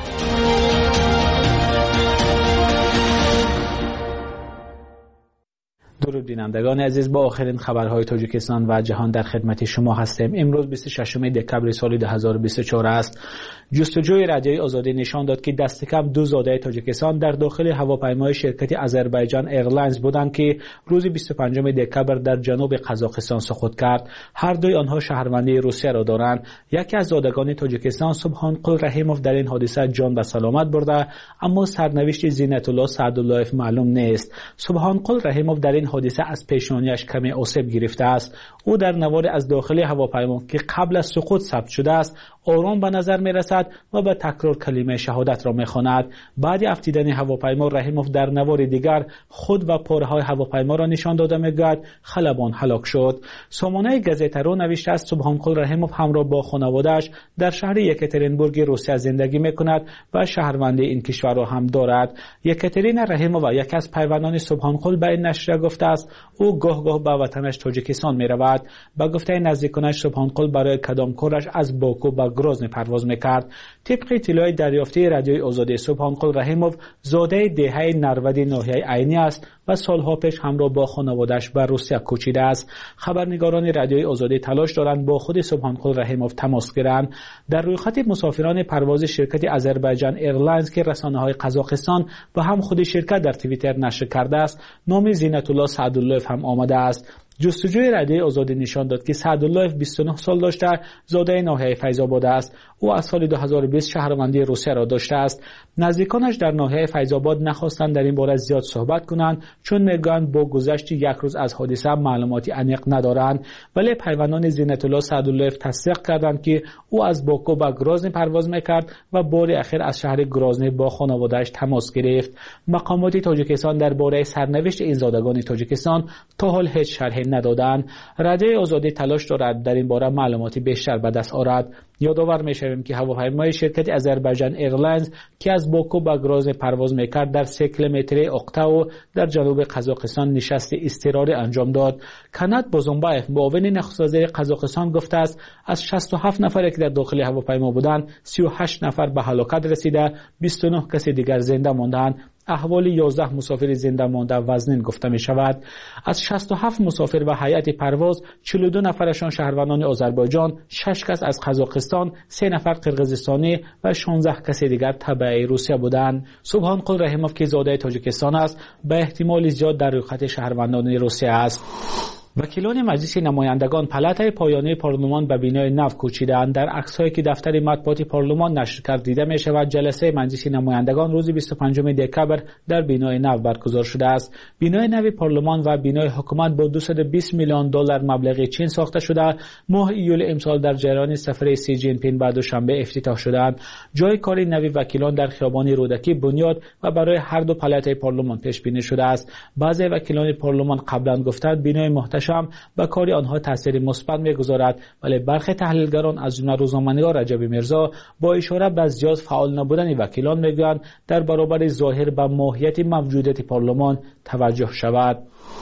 درود بینندگان عزیز، با آخرین خبرهای تاجیکستان و جهان در خدمت شما هستیم. امروز 26 دکبر سال 2024 است. جستجوی رادیوی آزادی نشان داد که دست کم دو زاده تاجیکستان در داخل هواپیمای شرکت آذربایجان ایرلاینز بودند که روز 25 دکبر در جنوب قزاقستان سقوط کرد. هر دوی آنها شهروندی روسیه را دارند. یکی از زادگان تاجیکستان سبحانقل رحیموف در این حادثه جان به سلامت برده، اما سرنوشت زینت الله سعداللهف معلوم نیست. سبحانقل رحیموف در این حادثه از پیشانیش کمی آسیب گرفته است. او در نوار از داخل هواپیما که قبل از سقوط ثبت شده است آرام به نظر می رسد و به تکرار کلمه شهادت را می خواند. بعد افتیدن هواپیما رحیموف در نوار دیگر خود و پاره های هواپیما را نشان داده می گوید خلبان هلاک شد. سامانه گزیترو نوشته است سبحانقل رحیموف همراه با خانواده‌اش در شهر یکاترینبورگ روسیه زندگی می کند و شهروندی این کشور را هم دارد. یکاترین رحیمووا یکی از پیوندان سبحانقل به این نشریه گفته است او گاه گاه به وطنش تاجیکستان می رود. به گفته نزدیکانش سبحانقل برای کدام کارش از باکو به گروزن پرواز میکرد. طبق اطلاع دریافتی رادیوی آزادی سبحانقل رحیموف زاده دهه نروژ ناحیه عینی است و سالها پیش همراه با خانواده‌اش به روسیه کوچیده است. خبرنگاران رادیوی آزادی تلاش دارند با خود سبحانقل رحیموف تماس گیرند. در رویخط مسافران پرواز شرکت آذربایجان ایرلاینز که رسانه‌های قزاقستان و هم خود شرکت در توییتر نشر کرده است نام زینت الله سعداللهف هم آمده است. جستجوی رادیوی آزادی نشان داد که سعداللهف 29 سال داشته، زاده ناحیه فیض‌آباد است. او از سال 2020 شهروندی روسیه را داشته است. نزدیکانش در ناحیه فیض‌آباد نخواستند در این باره زیاد صحبت کنند چون میگویند با گذشت یک روز از حادثه معلوماتی عمیق ندارند، ولی پیوندان زینت الله سعداللهف تصدیق کردند که او از باکو به گروزن پرواز میکرد و بار اخیر از شهر گروزن با خانواده‌اش تماس گرفت. مقامات تاجیکستان درباره سرنوشت این زادگان تاجیکستان تا حال هیچ شرحی ندادند. رادیوی آزادی تلاش دارد در این باره معلوماتی بیشتر به دست آورد. یادآور می‌شویم که هواپیمای شرکت آذربایجان ایرلاینز که از باکو به گروزن پرواز می‌کرد در 3 کیلومتری اقتاو در جنوب قزاقستان نشست اضطراری انجام داد. کنات بوزونبایف معاون نخست وزیر قزاقستان گفته است از 67 نفری که در داخل هواپیما بودند 38 نفر به هلاکت رسیده، 29 کس دیگر زنده ماندند. احوال 11 مسافر زنده مانده وزنین گفته می شود. از 67 مسافر و هیئت پرواز 42 نفرشان شهروندان آذربایجان، 6 کس از قزاقستان، 3 نفر قرقیزستانی و 16 کس دیگر تبع روسیه بودند. سبحانقل رحیموف که زاده تاجیکستان است به احتمال زیاد در رویخط شهروندان روسیه است. وکیلان مجلس نمایندگان پلاتای پایانی پارلمان به بنای نو کوچیدند. در عکس‌هایی که دفتر مطبوعات پارلمان نشر کرد دیده می‌شود جلسه مجلس نمایندگان روز 25 دکبر در بنای نو برگزار شده است. بنای نو پارلمان و بنای حکومت با 220 میلیون دلار مبلغ چین ساخته شده. ماه ایول امسال در جریان سفر سی جین پین بعد دوشنبه افتتاح شدند. جای کار نو وکیلان در خیابان رودکی بنیاد و برای هر دو پلاتای پارلمان پیش بینی شده است. بعضی وکیلان پارلمان قبلا گفتند بنای محتشم به کار آنها تاثیر مثبت می‌گذارد، ولی برخی تحلیلگران از جمله روزنامه‌نگار رجب میرزا با اشاره به زیاد فعال نبودن وکیلان می‌گویند در برابر ظاهر به ماهیت موجودیت پارلمان توجه شود.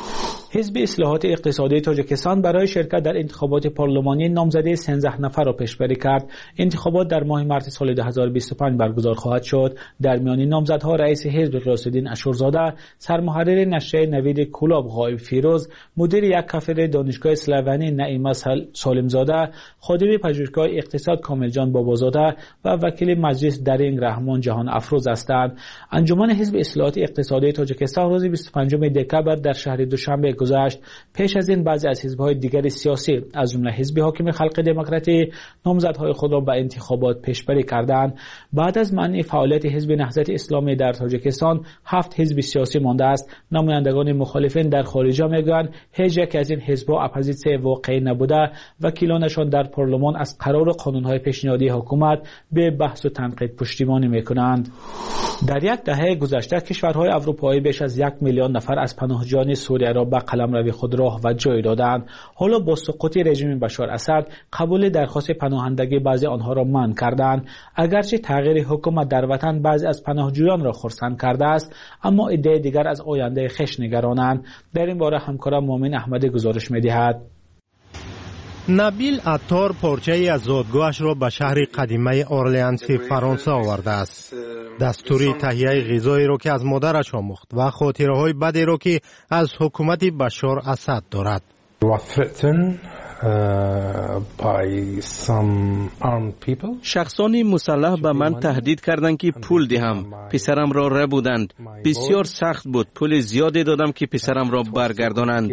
حزب اصلاحات اقتصادی تاجیکستان برای شرکت در انتخابات پارلمانی نامزدی 13 نفر را پیشبری کرد. انتخابات در ماه مارس سال 2025 برگزار خواهد شد. در میان نامزدها رئیس حزب غیاث‌الدین اشورزاده، سرمحرر نشریه نوید کلاب غایب فیروز، مدیر یک کافه دانشگاه اسلوونی نعیمه سالمزاده، خادم پژوهشگاه اقتصاد کامل جان بابازاده و وکیل مجلس درینگ رحمان جهان افروز هستند. انجمن حزب اصلاحات اقتصادی تاجیکستان روز 25 دکبر در شهر دوشنبه گذشت. پیش از این بعضی از حزب‌های دیگر سیاسی از جمله حزب حاکم خلق دموکراتی نامزدهای خود را به انتخابات پیشبری کردند. بعد از منع فعالیت حزب نهضت اسلامی در تاجیکستان 7 حزب سیاسی مانده است. نمایندگان مخالفین در خارج میگویند هیچ یک از این حزب‌ها اپوزیسیون واقعی نبوده. وکیلانشان در پارلمان از قرار قانون‌های پیشنهادی حکومت به بحث و تنقید پشتیبانی می‌کنند. در یک دهه گذشته کشورهای اروپایی بیش از 1 میلیون نفر از پناهجویان سوریه را به قلمرو خود راه و جای دادند. حالا با سقوط رژیم بشار اسد قبول درخواست پناهندگی بعضی آنها را منع کردند. اگرچه تغییر حکومت در وطن بعضی از پناهجویان را خرسند کرده است، اما عده دیگر از آینده خویش نگرانند. در این باره همکارم مومن احمدی گزارش می‌دهد. نبیل عطار پارچه‌ای از زادگاهش را به شهر قدیمی اورلئانس فرانسه آورده است. دستوری تهیه غذایی را که از مادرش آموخت و خاطره‌های بدی را که از حکومت بشار اسد دارد. شخصانی مسلح به من تهدید کردند که پول دهم. پسرم را ربودند. بسیار سخت بود. پول زیادی دادم که پسرم را برگردانند.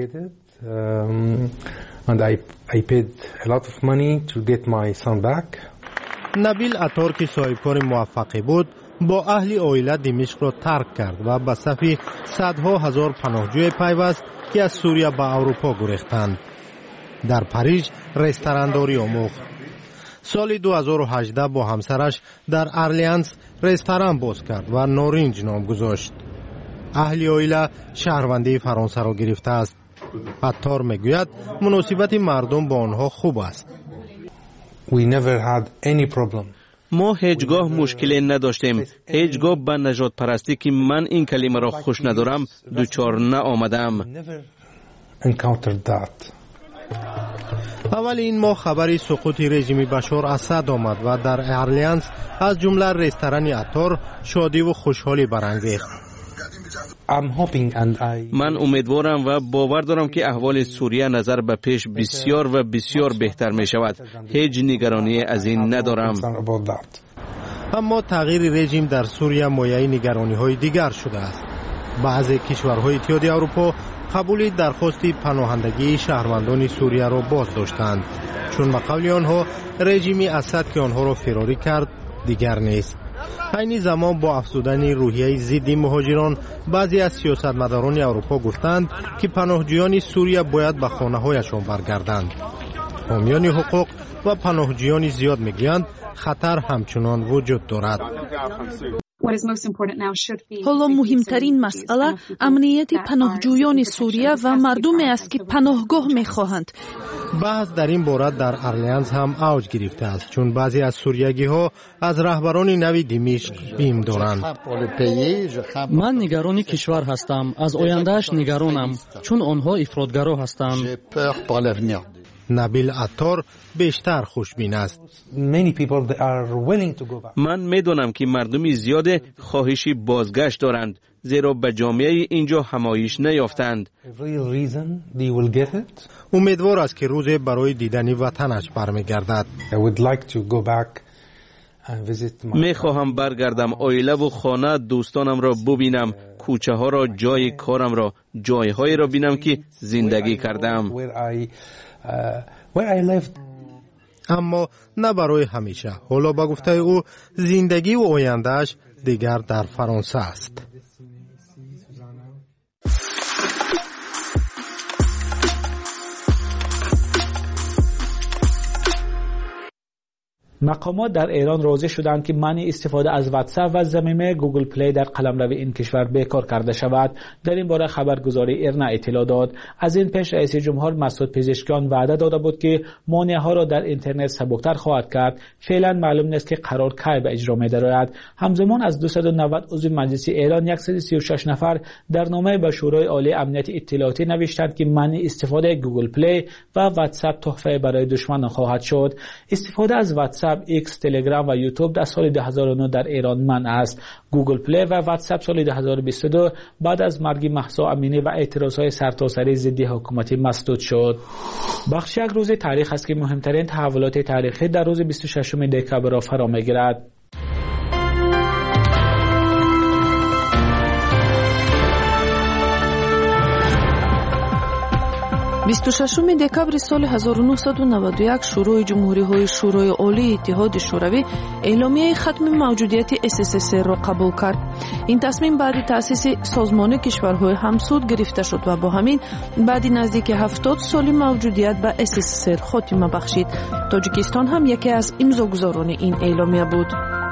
And I paid a lot of money to get my son back. نبیل عطار که صاحبکار موفقی بود با اهل عائله دمشق را ترک کرد و به صف صدها هزار پناهجوی پیوست که از سوریه به اروپا گریختند. در پاریس رستورانداری آموخت. سال 2018 با همسرش در ارلیانس رستوران باز کرد و نارنج نام گذاشت. اهل عائله شهروندی فرانسه را گرفته است. عطار میگوید مناسبت مردم با آنها خوب است. We never had any problem. ما هیچگاه مشکلی نداشتیم. هیچگاه به نجات پرستی که من این کلمه را خوش ندارم دوچار نآمدم. اول این ماه خبری سقوط رژیم بشار اسد آمد و در ارلیانس از جمله رستوران عطار شادی و خوشحالی برانگیخت. من امیدوارم و باور دارم که احوال سوریه نظر به پیش بسیار و بسیار بهتر می شود. هیچ نگرانی از این ندارم. اما تغییر رژیم در سوریه مایه نگرانی های دیگر شده است. بعضی کشورهای اتحادیه اروپا قبول درخواست پناهندگی شهروندان سوریه را باز داشتند، چون به قول آنها رژیم اسد که آنها را فراری کرد دیگر نیست. عین زمان با افزودن روحیه ضد مهاجران بعضی از سیاستمداران اروپا گفتند که پناهجویان سوریه باید به خانه‌هایشان برگردند. حامیان حقوق و پناهجویان زیاد میگویند خطر همچنان وجود دارد. حالا مهمترین مسئله امنیت پناهجویان سوریه و مردمی است که پناهگاه می‌خواهند. بحث در این باره در ارلیانس هم اوج گرفته است، چون بعضی از سوریگی‌ها از رهبران نوی دمشق بیم دارند. من نگران کشور هستم، از آیندهش نگرانم، چون آنها افراطگرا هستند. نبیل عطار بیشتر خوشبین است. من میدونم که مردم زیاد خواهشی بازگشت دارند، زیرا به جامعه اینجا همایش نیافتند. امیدوار است که روزی برای دیدن وطنش برمیگردد. میخواهم برگردم عائله و خانه دوستانم را ببینم، کوچه ها را، جای کارم را، جایهایی را بینم که زندگی کردم. اما نه برای همیشه. حالا با گفته او زندگی و آیندهش دیگر در فرانسه است. مقامات در ایران راضی شدند که منع استفاده از واتساپ و ضمیمه گوگل پلی در قلمرو این کشور بیکار کرده شود. در این باره خبرگزاری ایرنا اطلاع داد. از این پیش رئیس جمهور مسعود پزشکیان وعده داده بود که مانع‌ها را در اینترنت سبکتر خواهد کرد. فعلا معلوم نیست که قرار کی به اجرا می‌دارد. همزمان از 290 عضو مجلس ایران 136 نفر در نامه به شورای عالی امنیت اطلاعاتی نوشتند که منع استفاده گوگل پلی و واتساپ تحفه برای دشمنان خواهد شد. استفاده از واتساپ، ایکس، تلگرام و یوتیوب در سال 2009 در ایران منع است. گوگل پلی و واتساپ سال 2022 بعد از مرگ مهسا امینی و اعتراضهای سرتاسری ضد حکومت مسدود شد. بخش یک روز تاریخ است که مهمترین تحولات تاریخی در روز 26 دکبر را فرا می‌گیرد. 26 دکبر سال 1991 شروع جمهوری‌های شورای عالی اتحاد شوروی اعلامیه ختم موجودیت SSSR را قبول کرد. این تصمیم بعد تأسیس سازمان کشورهای همسود گرفته شد و با همین بعد نزدیک 70 سال موجودیت به SSSR خاتمه بخشید. تاجیکستان هم یکی از امضاگزاران این اعلامیه بود.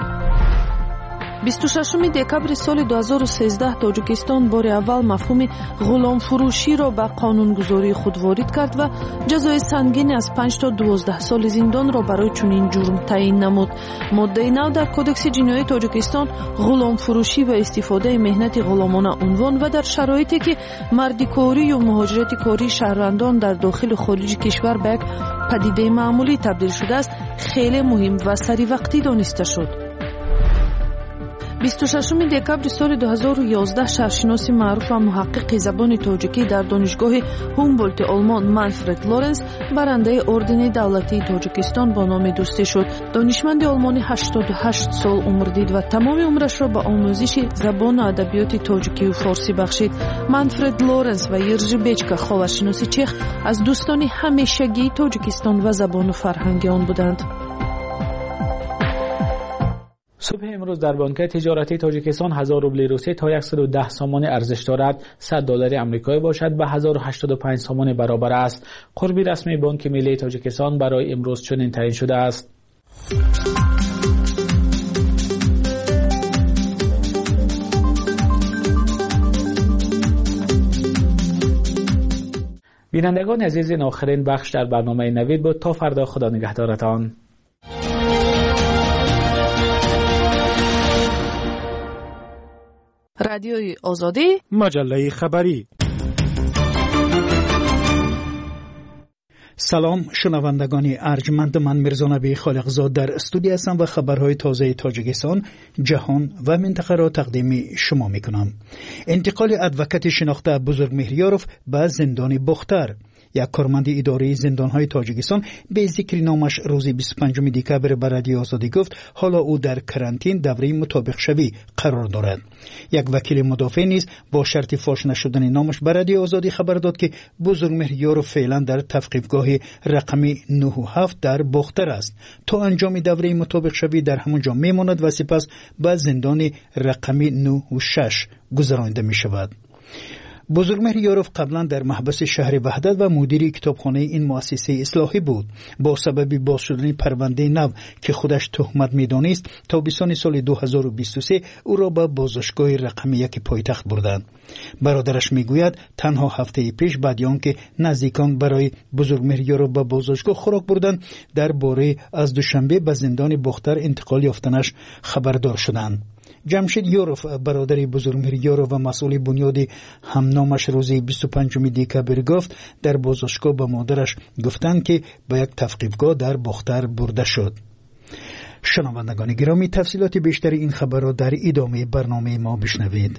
26 دکبر سال 2013 تاجیکستان بار اول مفهوم غلام فروشی را به قانونگذاری خود وارد کرد و جزای سنگین از 5 تا 12 سال زندان را برای چنین جرم تعیین نمود. ماده 9 در کدکس جنایی تاجیکستان غلام فروشی و استفاده مهنت غلامان عنوان و در شرایطی که مردکاری و مهاجرت کاری شهروندان در داخل و خارج کشور به یک پدیده معمولی تبدیل شده است خیلی مهم و سری وقتی دانسته شد. 26 دکبر سال 2011 شهرشناس معروف و محقق زبان تاجیکی در دانشگاه هومبولت آلمان منفرد لورنس برنده اردن دولتی تاجیکستان با نام دوستی شد. دانشمند آلمانی 88 سال عمر دید و تمام عمرش را به آموزش زبان و ادبیات تاجیکی و فارسی بخشید. منفرد لورنس و یرژی بیچکا خاورشناس چخ از دوستان همیشگی تاجیکستان و زبان و فرهنگ آن بودند. صبح امروز در بانک تجارتی تاجیکستان 1000 روبل روسی تا 110 سامان ارزش دارد. 100 دلار آمریکایی باشد به 1085 سامان برابر است. قربی رسمی بانک ملی تاجیکستان برای امروز چنین تعیین شده است. بینندگان عزیز، این آخرین بخش در برنامه نوید بود. تا فردا، خدا نگهدارتان. رادیوی آزادی، مجله خبری. سلام شنوندگان ارجمند، من میرزا نبی خالقزاد در استودیو هستم و خبرهای تازه تاجیکستان، جهان و منطقه را تقدیم شما میکنم. انتقال ادوکت شناخته بزرگ مهریاروف به زندان بختر. یک کارمند اداره زندانهای تاجیکستان به ذکر نامش روز 25 دکبر به رادیو آزادی گفت حالا او در کرانتین دوره مطابق شوی قرار دارد. یک وکیل مدافع نیز با شرط فاش نشدن نامش به رادیو آزادی خبر داد که بزرگ مهریاروف فعلا در تفقیفگاه رقمی 9 و 7 در بختر است. تا انجام دوره مطابق شوی در همونجا میماند و سپس به زندان رقمی 9 و 6 گذرانده می شود. بزرگ مهریاروف قبلا در محبس شهر وحدت و مدیر کتابخانه این مؤسسه اصلاحی بود. با سبب باز شدن پرونده نو که خودش تهمت می‌دانست تابستان سال 2023 او را به بازداشتگاه رقم 1 پایتخت بردند. برادرش میگوید تنها هفته پیش بعد آنکه نزدیکان برای بزرگ مهریاروف به بازداشتگاه خوراک بردند درباره از دوشنبه به زندان بختر انتقال یافتنش خبردار شدند. جمشید یوروف برادر بزرگ مهریاروف و مسئول بنیاد همنامش روز 25 دکبر گفت در بازداشتگاه به مادرش گفتند که به یک تفقیفگاه در بختر برده شد. شنوندگان گرامی، تفصیلات بیشتر این خبر را در ادامه برنامه ما بشنوید.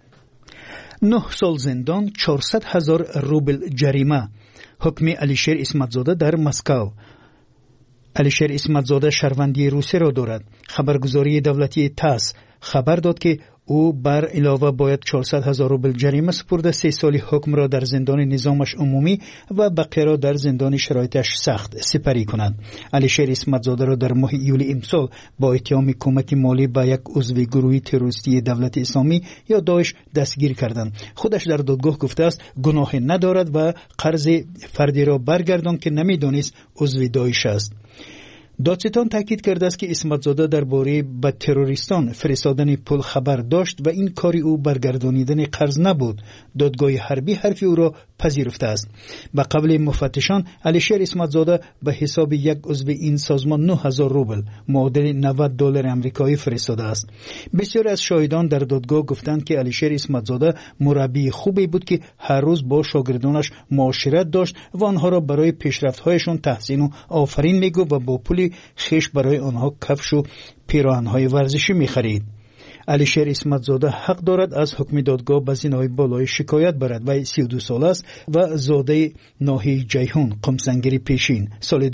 9 سال زندان، 400,000 روبل جریمه. حکم علیشیر اسمتزاده در مسکو. علیشیر اسمتزاده شهروندی روسی را دارد. خبرگزاری دولتی تاس خبر داد که او بر علاوه باید 400,000 روبل جریمه سپرده 3 سال حکم را در زندان نظامش عمومی و بقیه را در زندان شرایطش سخت سپری کند. علیشیر اسمتزاده را در ماه یولی امسال با اتهام کمک مالی به یک عضو گروه تروریستی دولت اسلامی یا داعش دستگیر کردند. خودش در دادگاه گفته است گناه ندارد و قرض فردی را برگرداند که نمیدانست عضو داعش است. دادستان تاکید کرده است که اسمت‌زاده درباره به تروریستان فرستادن پول خبر داشت و این کاری او برگردانیدن قرض نبود. دادگاه حربی حرف او را پذیرفته است. به قبل مفتشان علیشیر اسمت‌زاده به حساب یک عضو این سازمان 9000 روبل معادل $90 آمریکایی فرستاده است. بسیاری از شاهدان در دادگاه گفتند که علیشیر اسمت‌زاده مربی خوبی بود که هر روز با شاگردانش معاشرت داشت و آنها را برای پیشرفت‌هایشان تحسین و آفرین میگفت و با پول خیش برای آنها کفش و پیراهن‌های ورزشی می‌خرید. علیشیر اسمت‌زاده حق دارد از حکم دادگاه به زینای بالای شکایت برد و 32 سال است و زاده ناحیه جیهون قمسنگری پیشین سال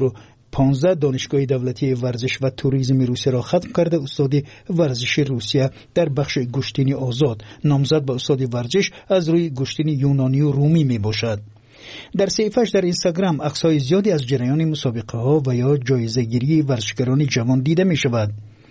2015 دانشگاه دولتی ورزش و توریسم روسیه را ختم کرده. استاد ورزشی روسیه در بخش گشتینی آزاد نامزد به استاد ورزش از روی گشتین یونانی و رومی می باشد. در صفحه‌اش در اینستاگرام عکس‌های زیادی از جریان مسابقه‌ها و یا جایزه‌گیری ورزشکاران جوان دیده می‌شود.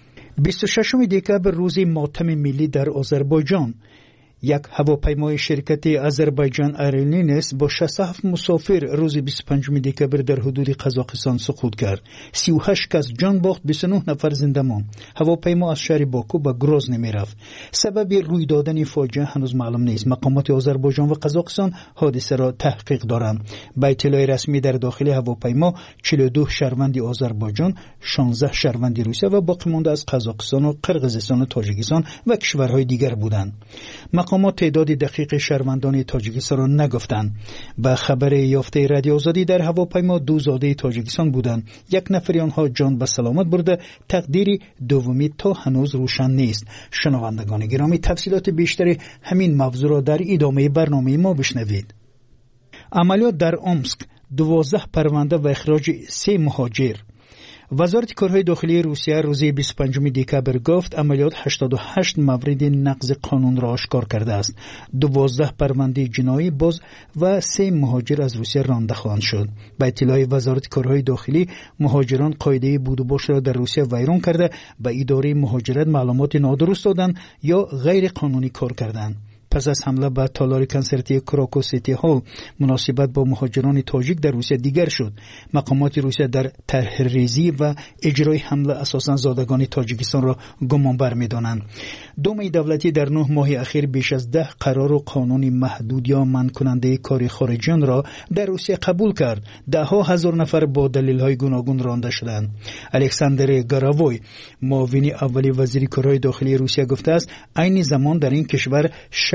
26 دکبر روز ماتم ملی در آذربایجان، یک هواپیمای شرکت آذربایجان ایرلاینز با 67 مسافر روز 25 دکبر در حدود قزاقستان سقوط کرد. 38 کس جان باخت، 29 نفر زنده ماند. هواپیما از شهر باکو به گروزن می‌رفت. سبب روی دادن فاجعه هنوز معلوم نیست. مقامات آذربایجان و قزاقستان حادثه را تحقیق دارند. به اطلاع رسمی در داخل هواپیما 42 شهروند آذربایجان، 16 شهروند روسیه و باقی مانده از قزاقستان و قرقیزستان و تاجیکستان و کشورهای دیگر بودند. مقامات تعداد دقیق شهروندان تاجیکستان را نگفتند. به خبر یافته رادیو آزادی در هواپیما 2 زاده تاجیکستان بودند. یک نفر آنها جان به سلامت برده. تقدیر دومی تا هنوز روشن نیست. شنوندگان گرامی، تفصیلات بیشتر همین موضوع را در ادامه برنامه ما بشنوید. عملیات در امسک، 12 پرونده و اخراج 3 مهاجر. وزارت کارهای داخلی روسیه روز 25 دکبر گفت عملیات 88 مورد نقض قانون را آشکار کرده است. 12 پرونده جنایی باز و 3 مهاجر از روسیه رانده خواهند شد. به اطلاع وزارت کارهای داخلی، مهاجران قاعده بود و باش را در روسیه ویران کرده به اداره مهاجرت معلومات نادرست دادند یا غیر قانونی کار کردند. پس از حمله به تالار کنسرتی کراکو سیتی هال، مناسبت با مهاجران تاجیک در روسیه دیگر شد. مقامات روسیه در طرح‌ریزی و اجرای حمله اساساً زادگان تاجیکستان را گمانبر می‌دانند. دوم دولتی در 9 ماه اخیر بیش از 10 قرار و قانون محدود یا منع کننده کار خارجیان را در روسیه قبول کرد. 10,000 نفر با دلیل‌های گوناگون رانده شدند. الکساندر گاراوی، معاون اول وزیر کارهای داخلی روسیه، گفته است عین زمان در این کشور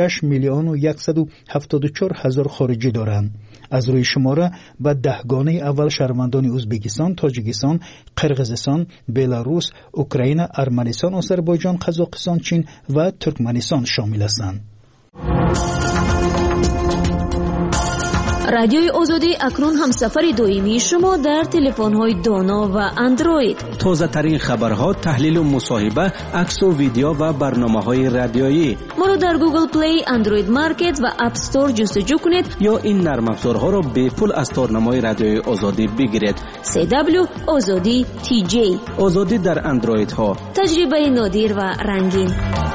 6,174,000 خارجی دارند. از روی شماره به 10 گانه اول شهروندان ازبکستان، تاجیکستان، قرقیزستان، بلاروس، اوکراین، ارمنستان، آذربایجان، قزاقستان، چین و ترکمنستان شامل هستند. رادیوی آزادی اکنون همسفر دائمی شما در تلفن‌های دانا و اندروید. تازه ترین خبرها، تحلیل و مصاحبه، عکس و ویدیو و برنامه‌های رادیویی. ما را در گوگل پلی، اندروید مارکت و اپ استور جستجو کنید یا این نرم افزارها را به پول از تارنمای رادیوی آزادی بگیرید. CW آزادی TJ. آزادی در اندروید ها. تجربه نادر و رنگین.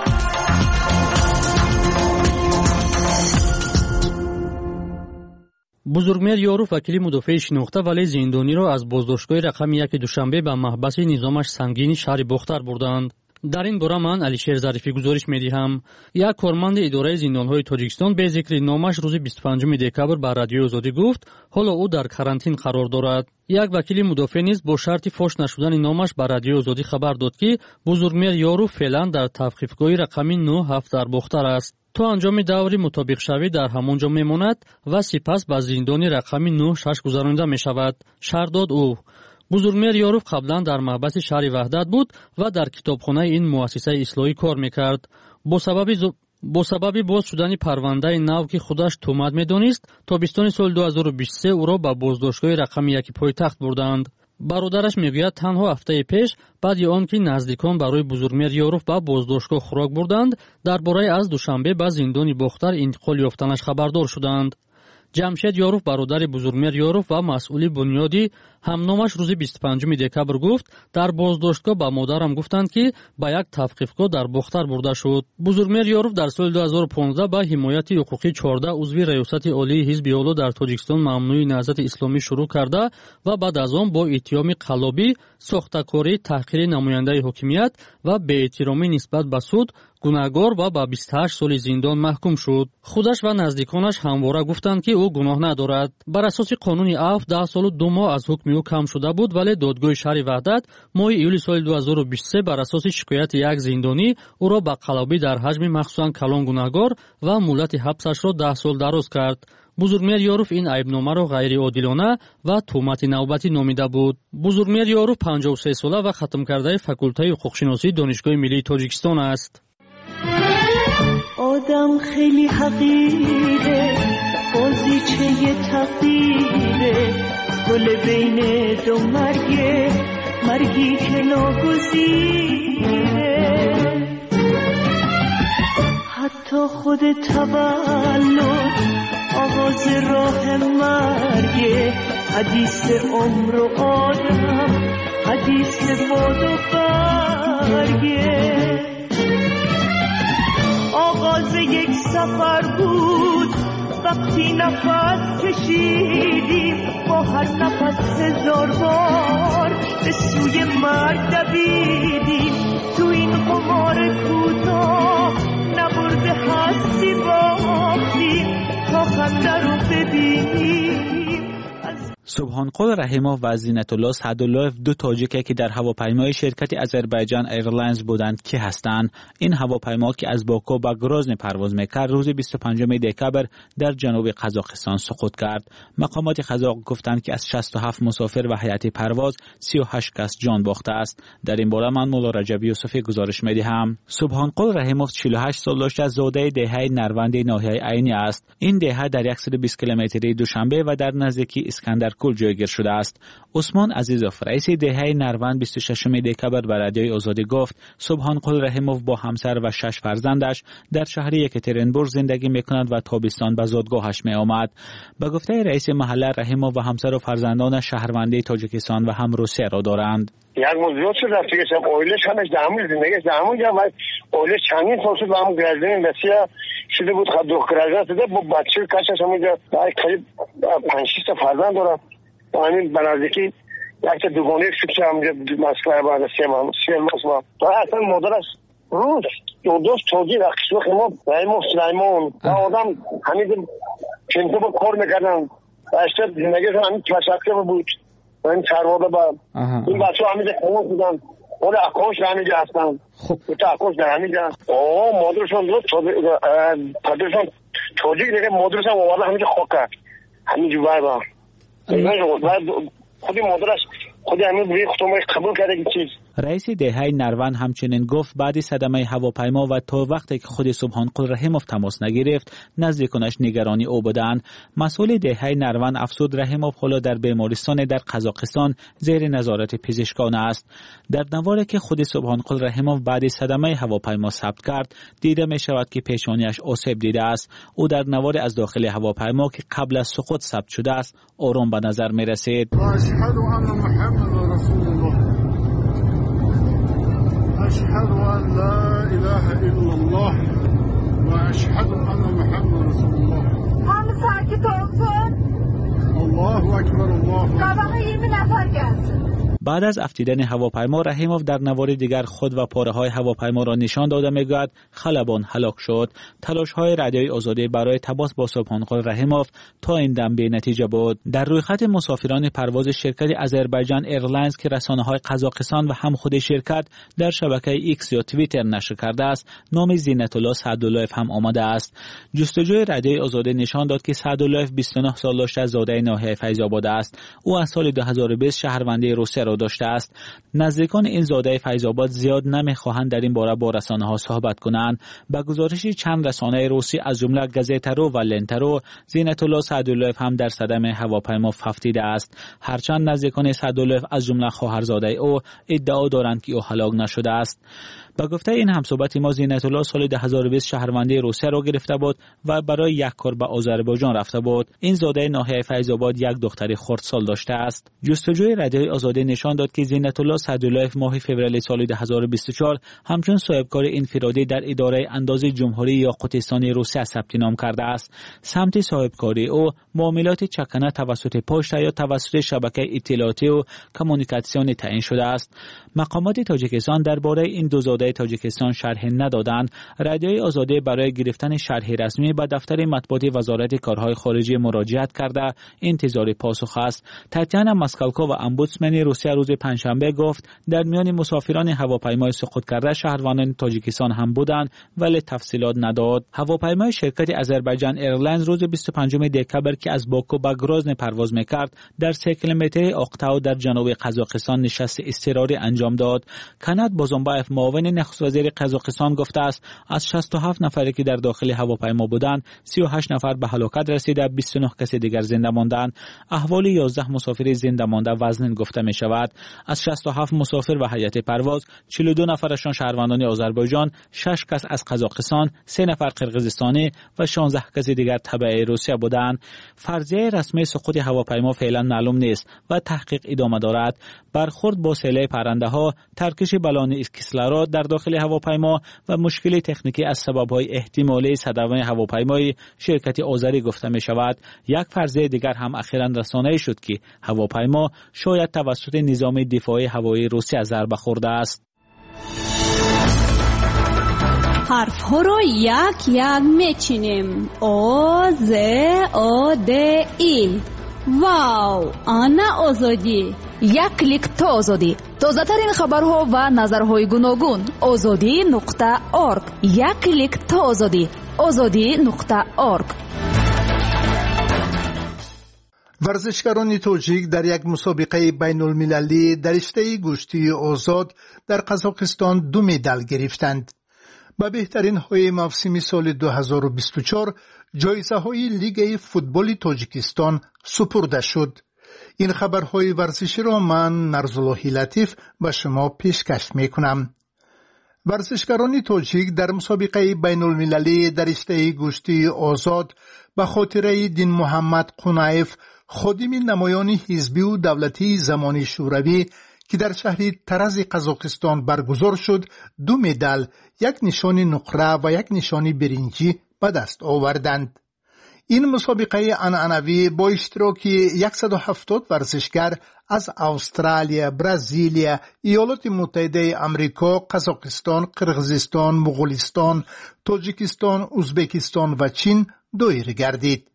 бузургмер ёров вакили мудофаи шинохта вале зиндониро аз боздоштгоҳи рақами 1 душанбе ба маҳбаси низомаш сангини шаҳри бохтар бурданд. дар ин бора ман алишер зарифӣ гузориш медиҳам. як корманди идораи зиндонҳои тоҷикистон бе зикри номаш рӯзи 25 декабр ба радиои озодӣ гуфт ҳоло ӯ дар карантин қарор дорад. як вакили мудофеъ низ бо шарти фош нашудани номаш ба радиои озодӣ хабар дод ки бузургмер ёров феълан дар тавқифгоҳи рақами 97 дар бохтар аст. то анҷоми даври мутобиқшавӣ дар ҳамон ҷо мемонад ва сипас ба зиндони рақами 96 гузаронида мешавад. шаҳр дод ӯ. бузургмер ёров қаблан дар маҳбаси шаҳри ваҳдат буд ва дар китобхонаи ин муассисаи ислоҳӣ кор мекард. бо сабаби боз шудани парвандаи нав ки худаш тӯҳмат медонист, тобистони соли 2023 ӯро ба боздоштгоҳи рақами 1 пойтахт бурданд. бародараш мегӯяд танҳо ҳафтаи пеш баъди он ки наздикон барои бузургмер ёров ба боздоштгоҳ хӯрок бурданд, дар бораи аз душанбе ба зиндони бохтар интиқол ёфтанаш хабардор шуданд. جمشید یاروف برادر بزرگمیر یاروف و مسئول بنیادی همنامش روز 25 دکبر گفت در بازداشتگاه با مادرم گفتند که با یک تفقیقگاه در بختر برده شد. بزرگمیر یاروف در سال 2015 با حمایت حقوقی 14 عضو ریاست عالی حزب اولو در تاجیکستان ممنوع نهضت اسلامی شروع کرده و بعد از آن با اتهام قلابی، ساختکاری، تحقیر نماینده حاکمیت و بی‌احترامی نسبت به سود گناهکار و با 28 سال زندان محکوم شد. خودش و نزدیکانش همواره گفتند که او گناه ندارد. بر اساس قانون عفو 10 سال و 2 ماه از حکم او کم شده بود، ولی دادگاه شهر وحدت ماه ایول سال 2023 بر اساس شکایت یک زندانی او را به قلابی در حجم مخصوصاً کلان گناهکار و مهلت حبسش را 10 سال دراز کرد. بزرگمیر یاروف این عیبنامه را غیر عادلانه و تهمت نوبتی نامیده بود. بزرگمیر یاروف 53 ساله و ختم کرده فاکولته حقوق‌شناسی دانشگاه ملی تاجیکستان است. آدم خیلی حقیره، بازیچه تقدیره، گل بین دو مرگی که ناگزیره. حتی خود تولد آغاز راه مرگه، حدیث عمر و آدم، حدیث باد و برگه. آغاز یک سفر بود وقتی نفس کشیدیم، با هر نفس 1000 بار به سوی مرگ دویدیم. تو این قمار کوتاه نبرده هستی باختیم تا خنده رو ببینیم. سبحانقل رحیموف و زینت الله سعداللهف دو تاجیکی که در هواپیمای شرکت آذربایجان ایرلاینز بودند که هستند. این هواپیما که از باکو به گرازن پرواز میکرد روز 25 دکبر در جنوب قزاقستان سقوط کرد. مقامات قزاق گفتند که از 67 مسافر و هیئت پرواز 38 کس جان باخته است. در این باره من مولا رجب یوسفی گزارش میدهم. سبحانقل رحیموف 48 سال داشته، زاده دهه نروند ناحیه عینی است. این دهه در 120 کیلومتری دوشنبه و در نزدیکی اسکندرکل جایگیر شده است. عثمان عزیزوف رئیس دهه نروند 26 دکبر به رادیوی آزادی گفت سبحانقل رحیموف با همسر و 6 فرزندش در شهر یکاترینبورگ زندگی میکنند و تابستان به زادگاهش می آمد. به گفته رئیس محله، رحیموف و همسر و فرزندان شهروندی تاجیکستان و هم روسیه را دارند. یک موضوع شد رفتی که اویلش همش دامون زندگیش دامون جا و اویلش چندین سال شد و هم گرزدین بسیار شده بود. خب دخترگاه شده با بچه کشش همونجا قریب 5-6 تا فرزند دارم. همین بنازدیکی یک تا دوگانه فکر همونجا مسئله بعد 3 ماه و اصلا مادرش روز دوست توجیه و قسمت ما رحیموف سلیمان و آدم همین چنطه با کار میکردن و اشتر زندگیش همین تشکر بود. این چرواده با این بچه همینجا کمون بودن، خود اکاش در همینجا هستن. تا اکاش در همینجا مادرشون دوست پدرشون توجیه دیگه مادرشون آورده همینجا خواه کرد همینجا با خودی مادرش خودی همین بوی خطومش قبول کرده که چیز. رئیس دهه نروند همچنین گفت بعد صدمه هواپیما و تا وقتی که خود سبحانقل رحیموف تماس نگرفت نزدیکانش نگرانی او بودند. مسئول دهه نروند افزود رحیموف حالا در بیمارستان در قزاقستان زیر نظارت پزشکان است. در نواری که خود سبحانقل رحیموف بعد صدمه هواپیما ثبت کرد دیده می شود که پیشانیش آسیب دیده است. او در نوار از داخل هواپیما که قبل از سقوط ثبت شده است آرام به نظر می رسید. أشهد أن لا إله إلا الله وأشهد أن محمد رسول الله. هم ساکت olsun. الله أكبر الله. طبقه 20 نفر gelsin. بعد از افتیدن هواپیما رحیموف در نوار دیگر خود و پاره‌های هواپیما را نشان داده می‌گوید خلبان هلاک شد. تلاش‌های رادیوی آزادی برای تماس با سبحانقل رحیموف تا این دم بی نتیجه بود. در رویخط مسافران پرواز شرکت آذربایجان ایرلاینز که رسانه‌های قزاقستان و هم خود شرکت در شبکه ایکس یا توییتر نشر کرده است، نام زینت الله سعداللهف هم آمده است. جستجوی رادیوی آزادی نشان داد که سعداللهف 29 سال داشته، زاده ناحیه فیض آباد است. او از سال 2020 شهروندی روسیه داشته است. نزدیکان این زاده فیض آباد زیاد نمیخواهند در این باره با رسانه‌ها صحبت کنند. به گزارش چند رسانه روسی از جمله گزیتارو و لنتارو، زینت الله سعداللهف هم در صدمه هواپیما افتیده است. هرچند نزدیکان سعداللهف از جمله خواهرزاده او ادعا دارند که او هلاک نشده است. با گفته این همصحبت ما، زینت الله سال 2020 شهروندی روسیه را گرفته بود و برای یک کار به آذربایجان رفته بود. این زاده ناحیه فیض آباد یک دختر خردسال داشته است. جستجوی رادیوی آزادی نشان داد که زینت الله سعدالله ماه فوریه سال 2024 همچون صاحبکار انفرادی در اداره اندازه جمهوری یاقوتستان روسیه ثبت نام کرده است. سمت صاحبکاری او معاملات چکنه توسط پشت یا توسط شبکه اطلاعاتی و کمونیکاسیون تعیین شده است. مقامات تاجیکستان درباره این دو زاده تاجیکستان شرح ندادند. رادیوی آزادی برای گرفتن شرح رسمی به دفتر مطبوعات وزارت کارهای خارجه مراجعت کرده انتظار پاسخ است. تاتیانا ماسکالکو و امبودسمن روسیه روز پنجشنبه گفت در میان مسافران هواپیمای سقوط کرده شهروندان تاجیکستان هم بودند ولی تفصیلات نداد. هواپیمای شرکت آذربایجان ایرلاینز روز 25 دکبر که از باکو به گروزن پرواز میکرد در 3 کیلومتری اقتاو در جنوب قزاقستان نشست اضطراری انجام داد. کنات بازمبایف معاون نخست وزیر قزاقستان گفته است از 67 نفری که در داخل هواپیما بودند 38 نفر به هلاکت رسیده، 29 کس دیگر زنده ماندند. احوال 11 مسافر زنده مانده وزن گفته می شود. از 67 مسافر و هیئت پرواز 42 نفرشان شهروندان آذربایجان، 6 کس از قزاقستان، 3 نفر قرقیزستانی و 16 کس دیگر تبع روسیه بودند. فرضیه رسمی سقوط هواپیما فعلا معلوم نیست و تحقیق ادامه دارد. برخورد با سیل پرنده ها، ترکش بالون کیسلارات در داخل هواپیما و مشکل تکنیکی از سبب‌های احتمالی صدمه هواپیمای شرکت آذری گفته می شود. یک فرضیه دیگر هم اخیراً رسانه‌ای شد که هواپیما شاید توسط نظام دفاعی هوایی روسیه ضربه خورده است. حرف ها رو یک یک میچینیم. او ز او د ای. واو، آنا آزادی. یک کلیک تا آزادی. تازه‌ترین خبرها و نظرهای گوناگون. azadi.org. یک کلیک تا آزادی. azadi.org. ورزشکاران تاجیک در یک مسابقه بین المللی در رشته گشتی آزاد در قزاقستان 2 مدال گرفتند. به بهترین های موسم سال 2024 جایزه های لیگ فوتبال تاجیکستان سپرده شد. این خبرهای ورزشی را من نرزاللهی لطیف به شما پیشکش می کنم. ورزشکاران تاجیک در مسابقه بین المللی در رشته گشتی آزاد به خاطره دین محمد قنایف، خادم نمایان حزبی و دولتی زمانی شوروی که در شهر ترز قزاقستان برگزار شد 2 مدال، 1 نشان نقره و 1 نشان برنجی به دست آوردند. این مسابقه عنعنوی با اشتراک 170 ورزشکار از استرالیا، برزیلیا، ایالات متحده آمریکا، قزاقستان، قرقیزستان، مغولستان، تاجیکستان، ازبکستان و چین دایر گردید.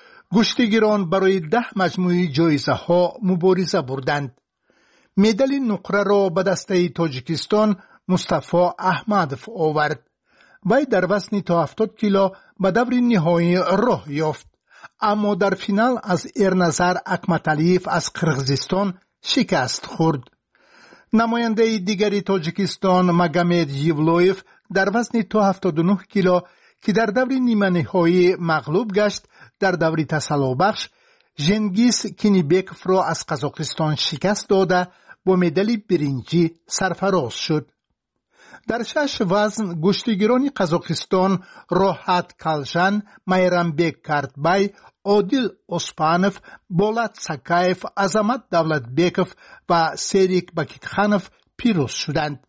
گشتیگیران برای 10 مجموعه جایزه ها مبارزه بردند. مدال نقره را به دسته تاجیکستان مصطفی احمدov آورد. وی در وزن تا 70 کیلو به دور نهایی راه یافت، اما در فینال از ایرنظر اکمتالیف از قرقیزستان شکست خورد. نماینده دیگری تاجیکستان مگامد یولویف در وزن تا 79 کیلو که در دور نیمه نهایی مغلوب گشت، در دور تسلابخش ژنگیز کینیبکوف را از قزاقستان شکست داده با مدال برنجی سرفراز شد. در 6 وزن گشتیگیران قزاقستان راحت کالژان، میرامبек کارتبای، عادل اسپانوف، بولات ساکایف، عظمت دولتبекوف و سریک بکیکخانوف پیروز شدند.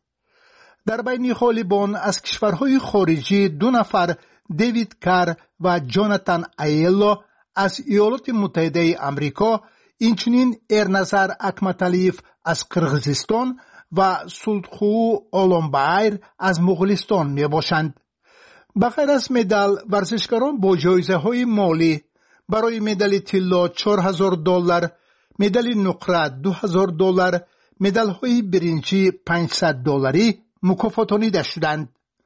در بین غالبان از کشورهای خارجی 2 نفر دیوید کار و جوناتان ایلو از ایالات متحده آمریکا، اینچنین ایرنظر اکمتالیف از قرقیزستان و سلطخو اولانبایر از مغولستان می باشند. بغیر از مدال، ورزشکاران با جایزه های مالی برای مدال طلا $4,000، مدال نقره $2,000، مدال های برنجی $500 مکافاتانیده شدند.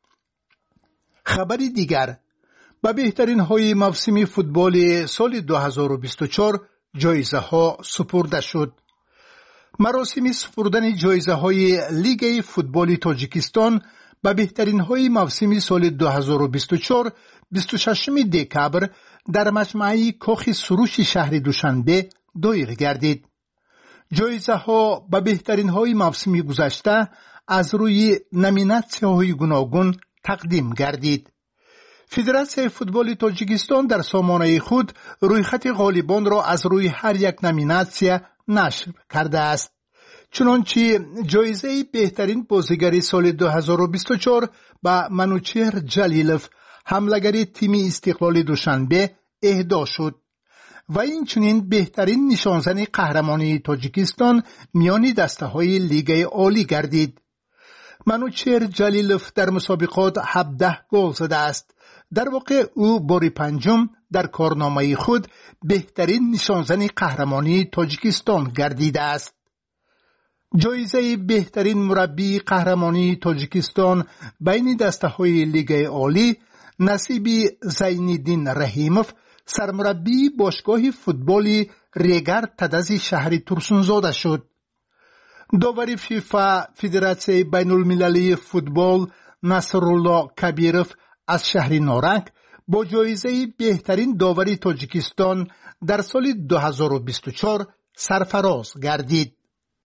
خبری دیگر، به بهترین های موسم فوتبال سال 2024 جایزه ها سپرده شد. مراسم سپردن جایزه های لیگ فوتبال تاجیکستان به بهترین های موسم سال 2024 26 دکبر در مجمع کاخ سروش شهر دوشنبه دایر گردید. جایزه ها به بهترین های موسم گذشته از روی نامیناسیون های گوناگون تقدیم گردید. فدراسیون فوتبال تاجیکستان در سامانه خود رویخط غالبان را از روی هر یک نامیناسیون نشر کرده است. چنانچه جایزه بهترین بازیگر سال 2024 به منوچهر جلیلوف حمله‌گر تیم استقلال دوشنبه اهدا شد و این چنین بهترین نشانزن قهرمانی تاجیکستان میان دسته‌های لیگ عالی گردید. منوچهر جلیلوف در مسابقات 17 گل زده است. در واقع او بار پنجم در کارنامه خود بهترین نشانزن قهرمانی تاجیکستان گردیده است. جایزه بهترین مربی قهرمانی تاجیکستان بین دسته‌های لیگ عالی نصیب زینالدین رحیموف سرمربی باشگاه فوتبال ریگر تدز شهر ترسونزاده شد. داور فیفا فدراسیون بین المللی فوتبال نصرالله کبیروف از شهر نارنگ با جایزه بهترین داوری تاجیکستان در سال 2024 سرفراز گردید.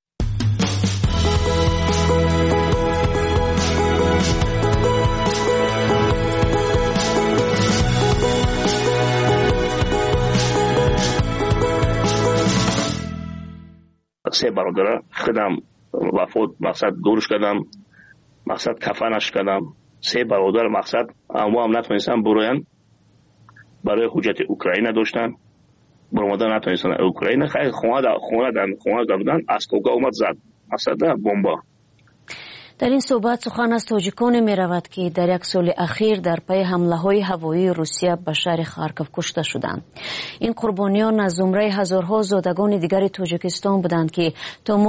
سه برادر خودم وفات مقصد دورش کردم، مقصد کفنش کردم. سه برادر مقصد اما هم نتونستن بروین، برای حجت اوکراین داشتن، برمادن نتونستن اوکراین. خیلی خونه دادن از کوگا اومد زد مقصد بمبا. در این صحبت سخن از تاجیکان می رود که در یک سال اخیر در پی حمله های هوایی روسیه به شهر خارکوف کشته شدند. این قربانیان از زمره هزارها زادگان دیگر تاجیکستان بودند که تا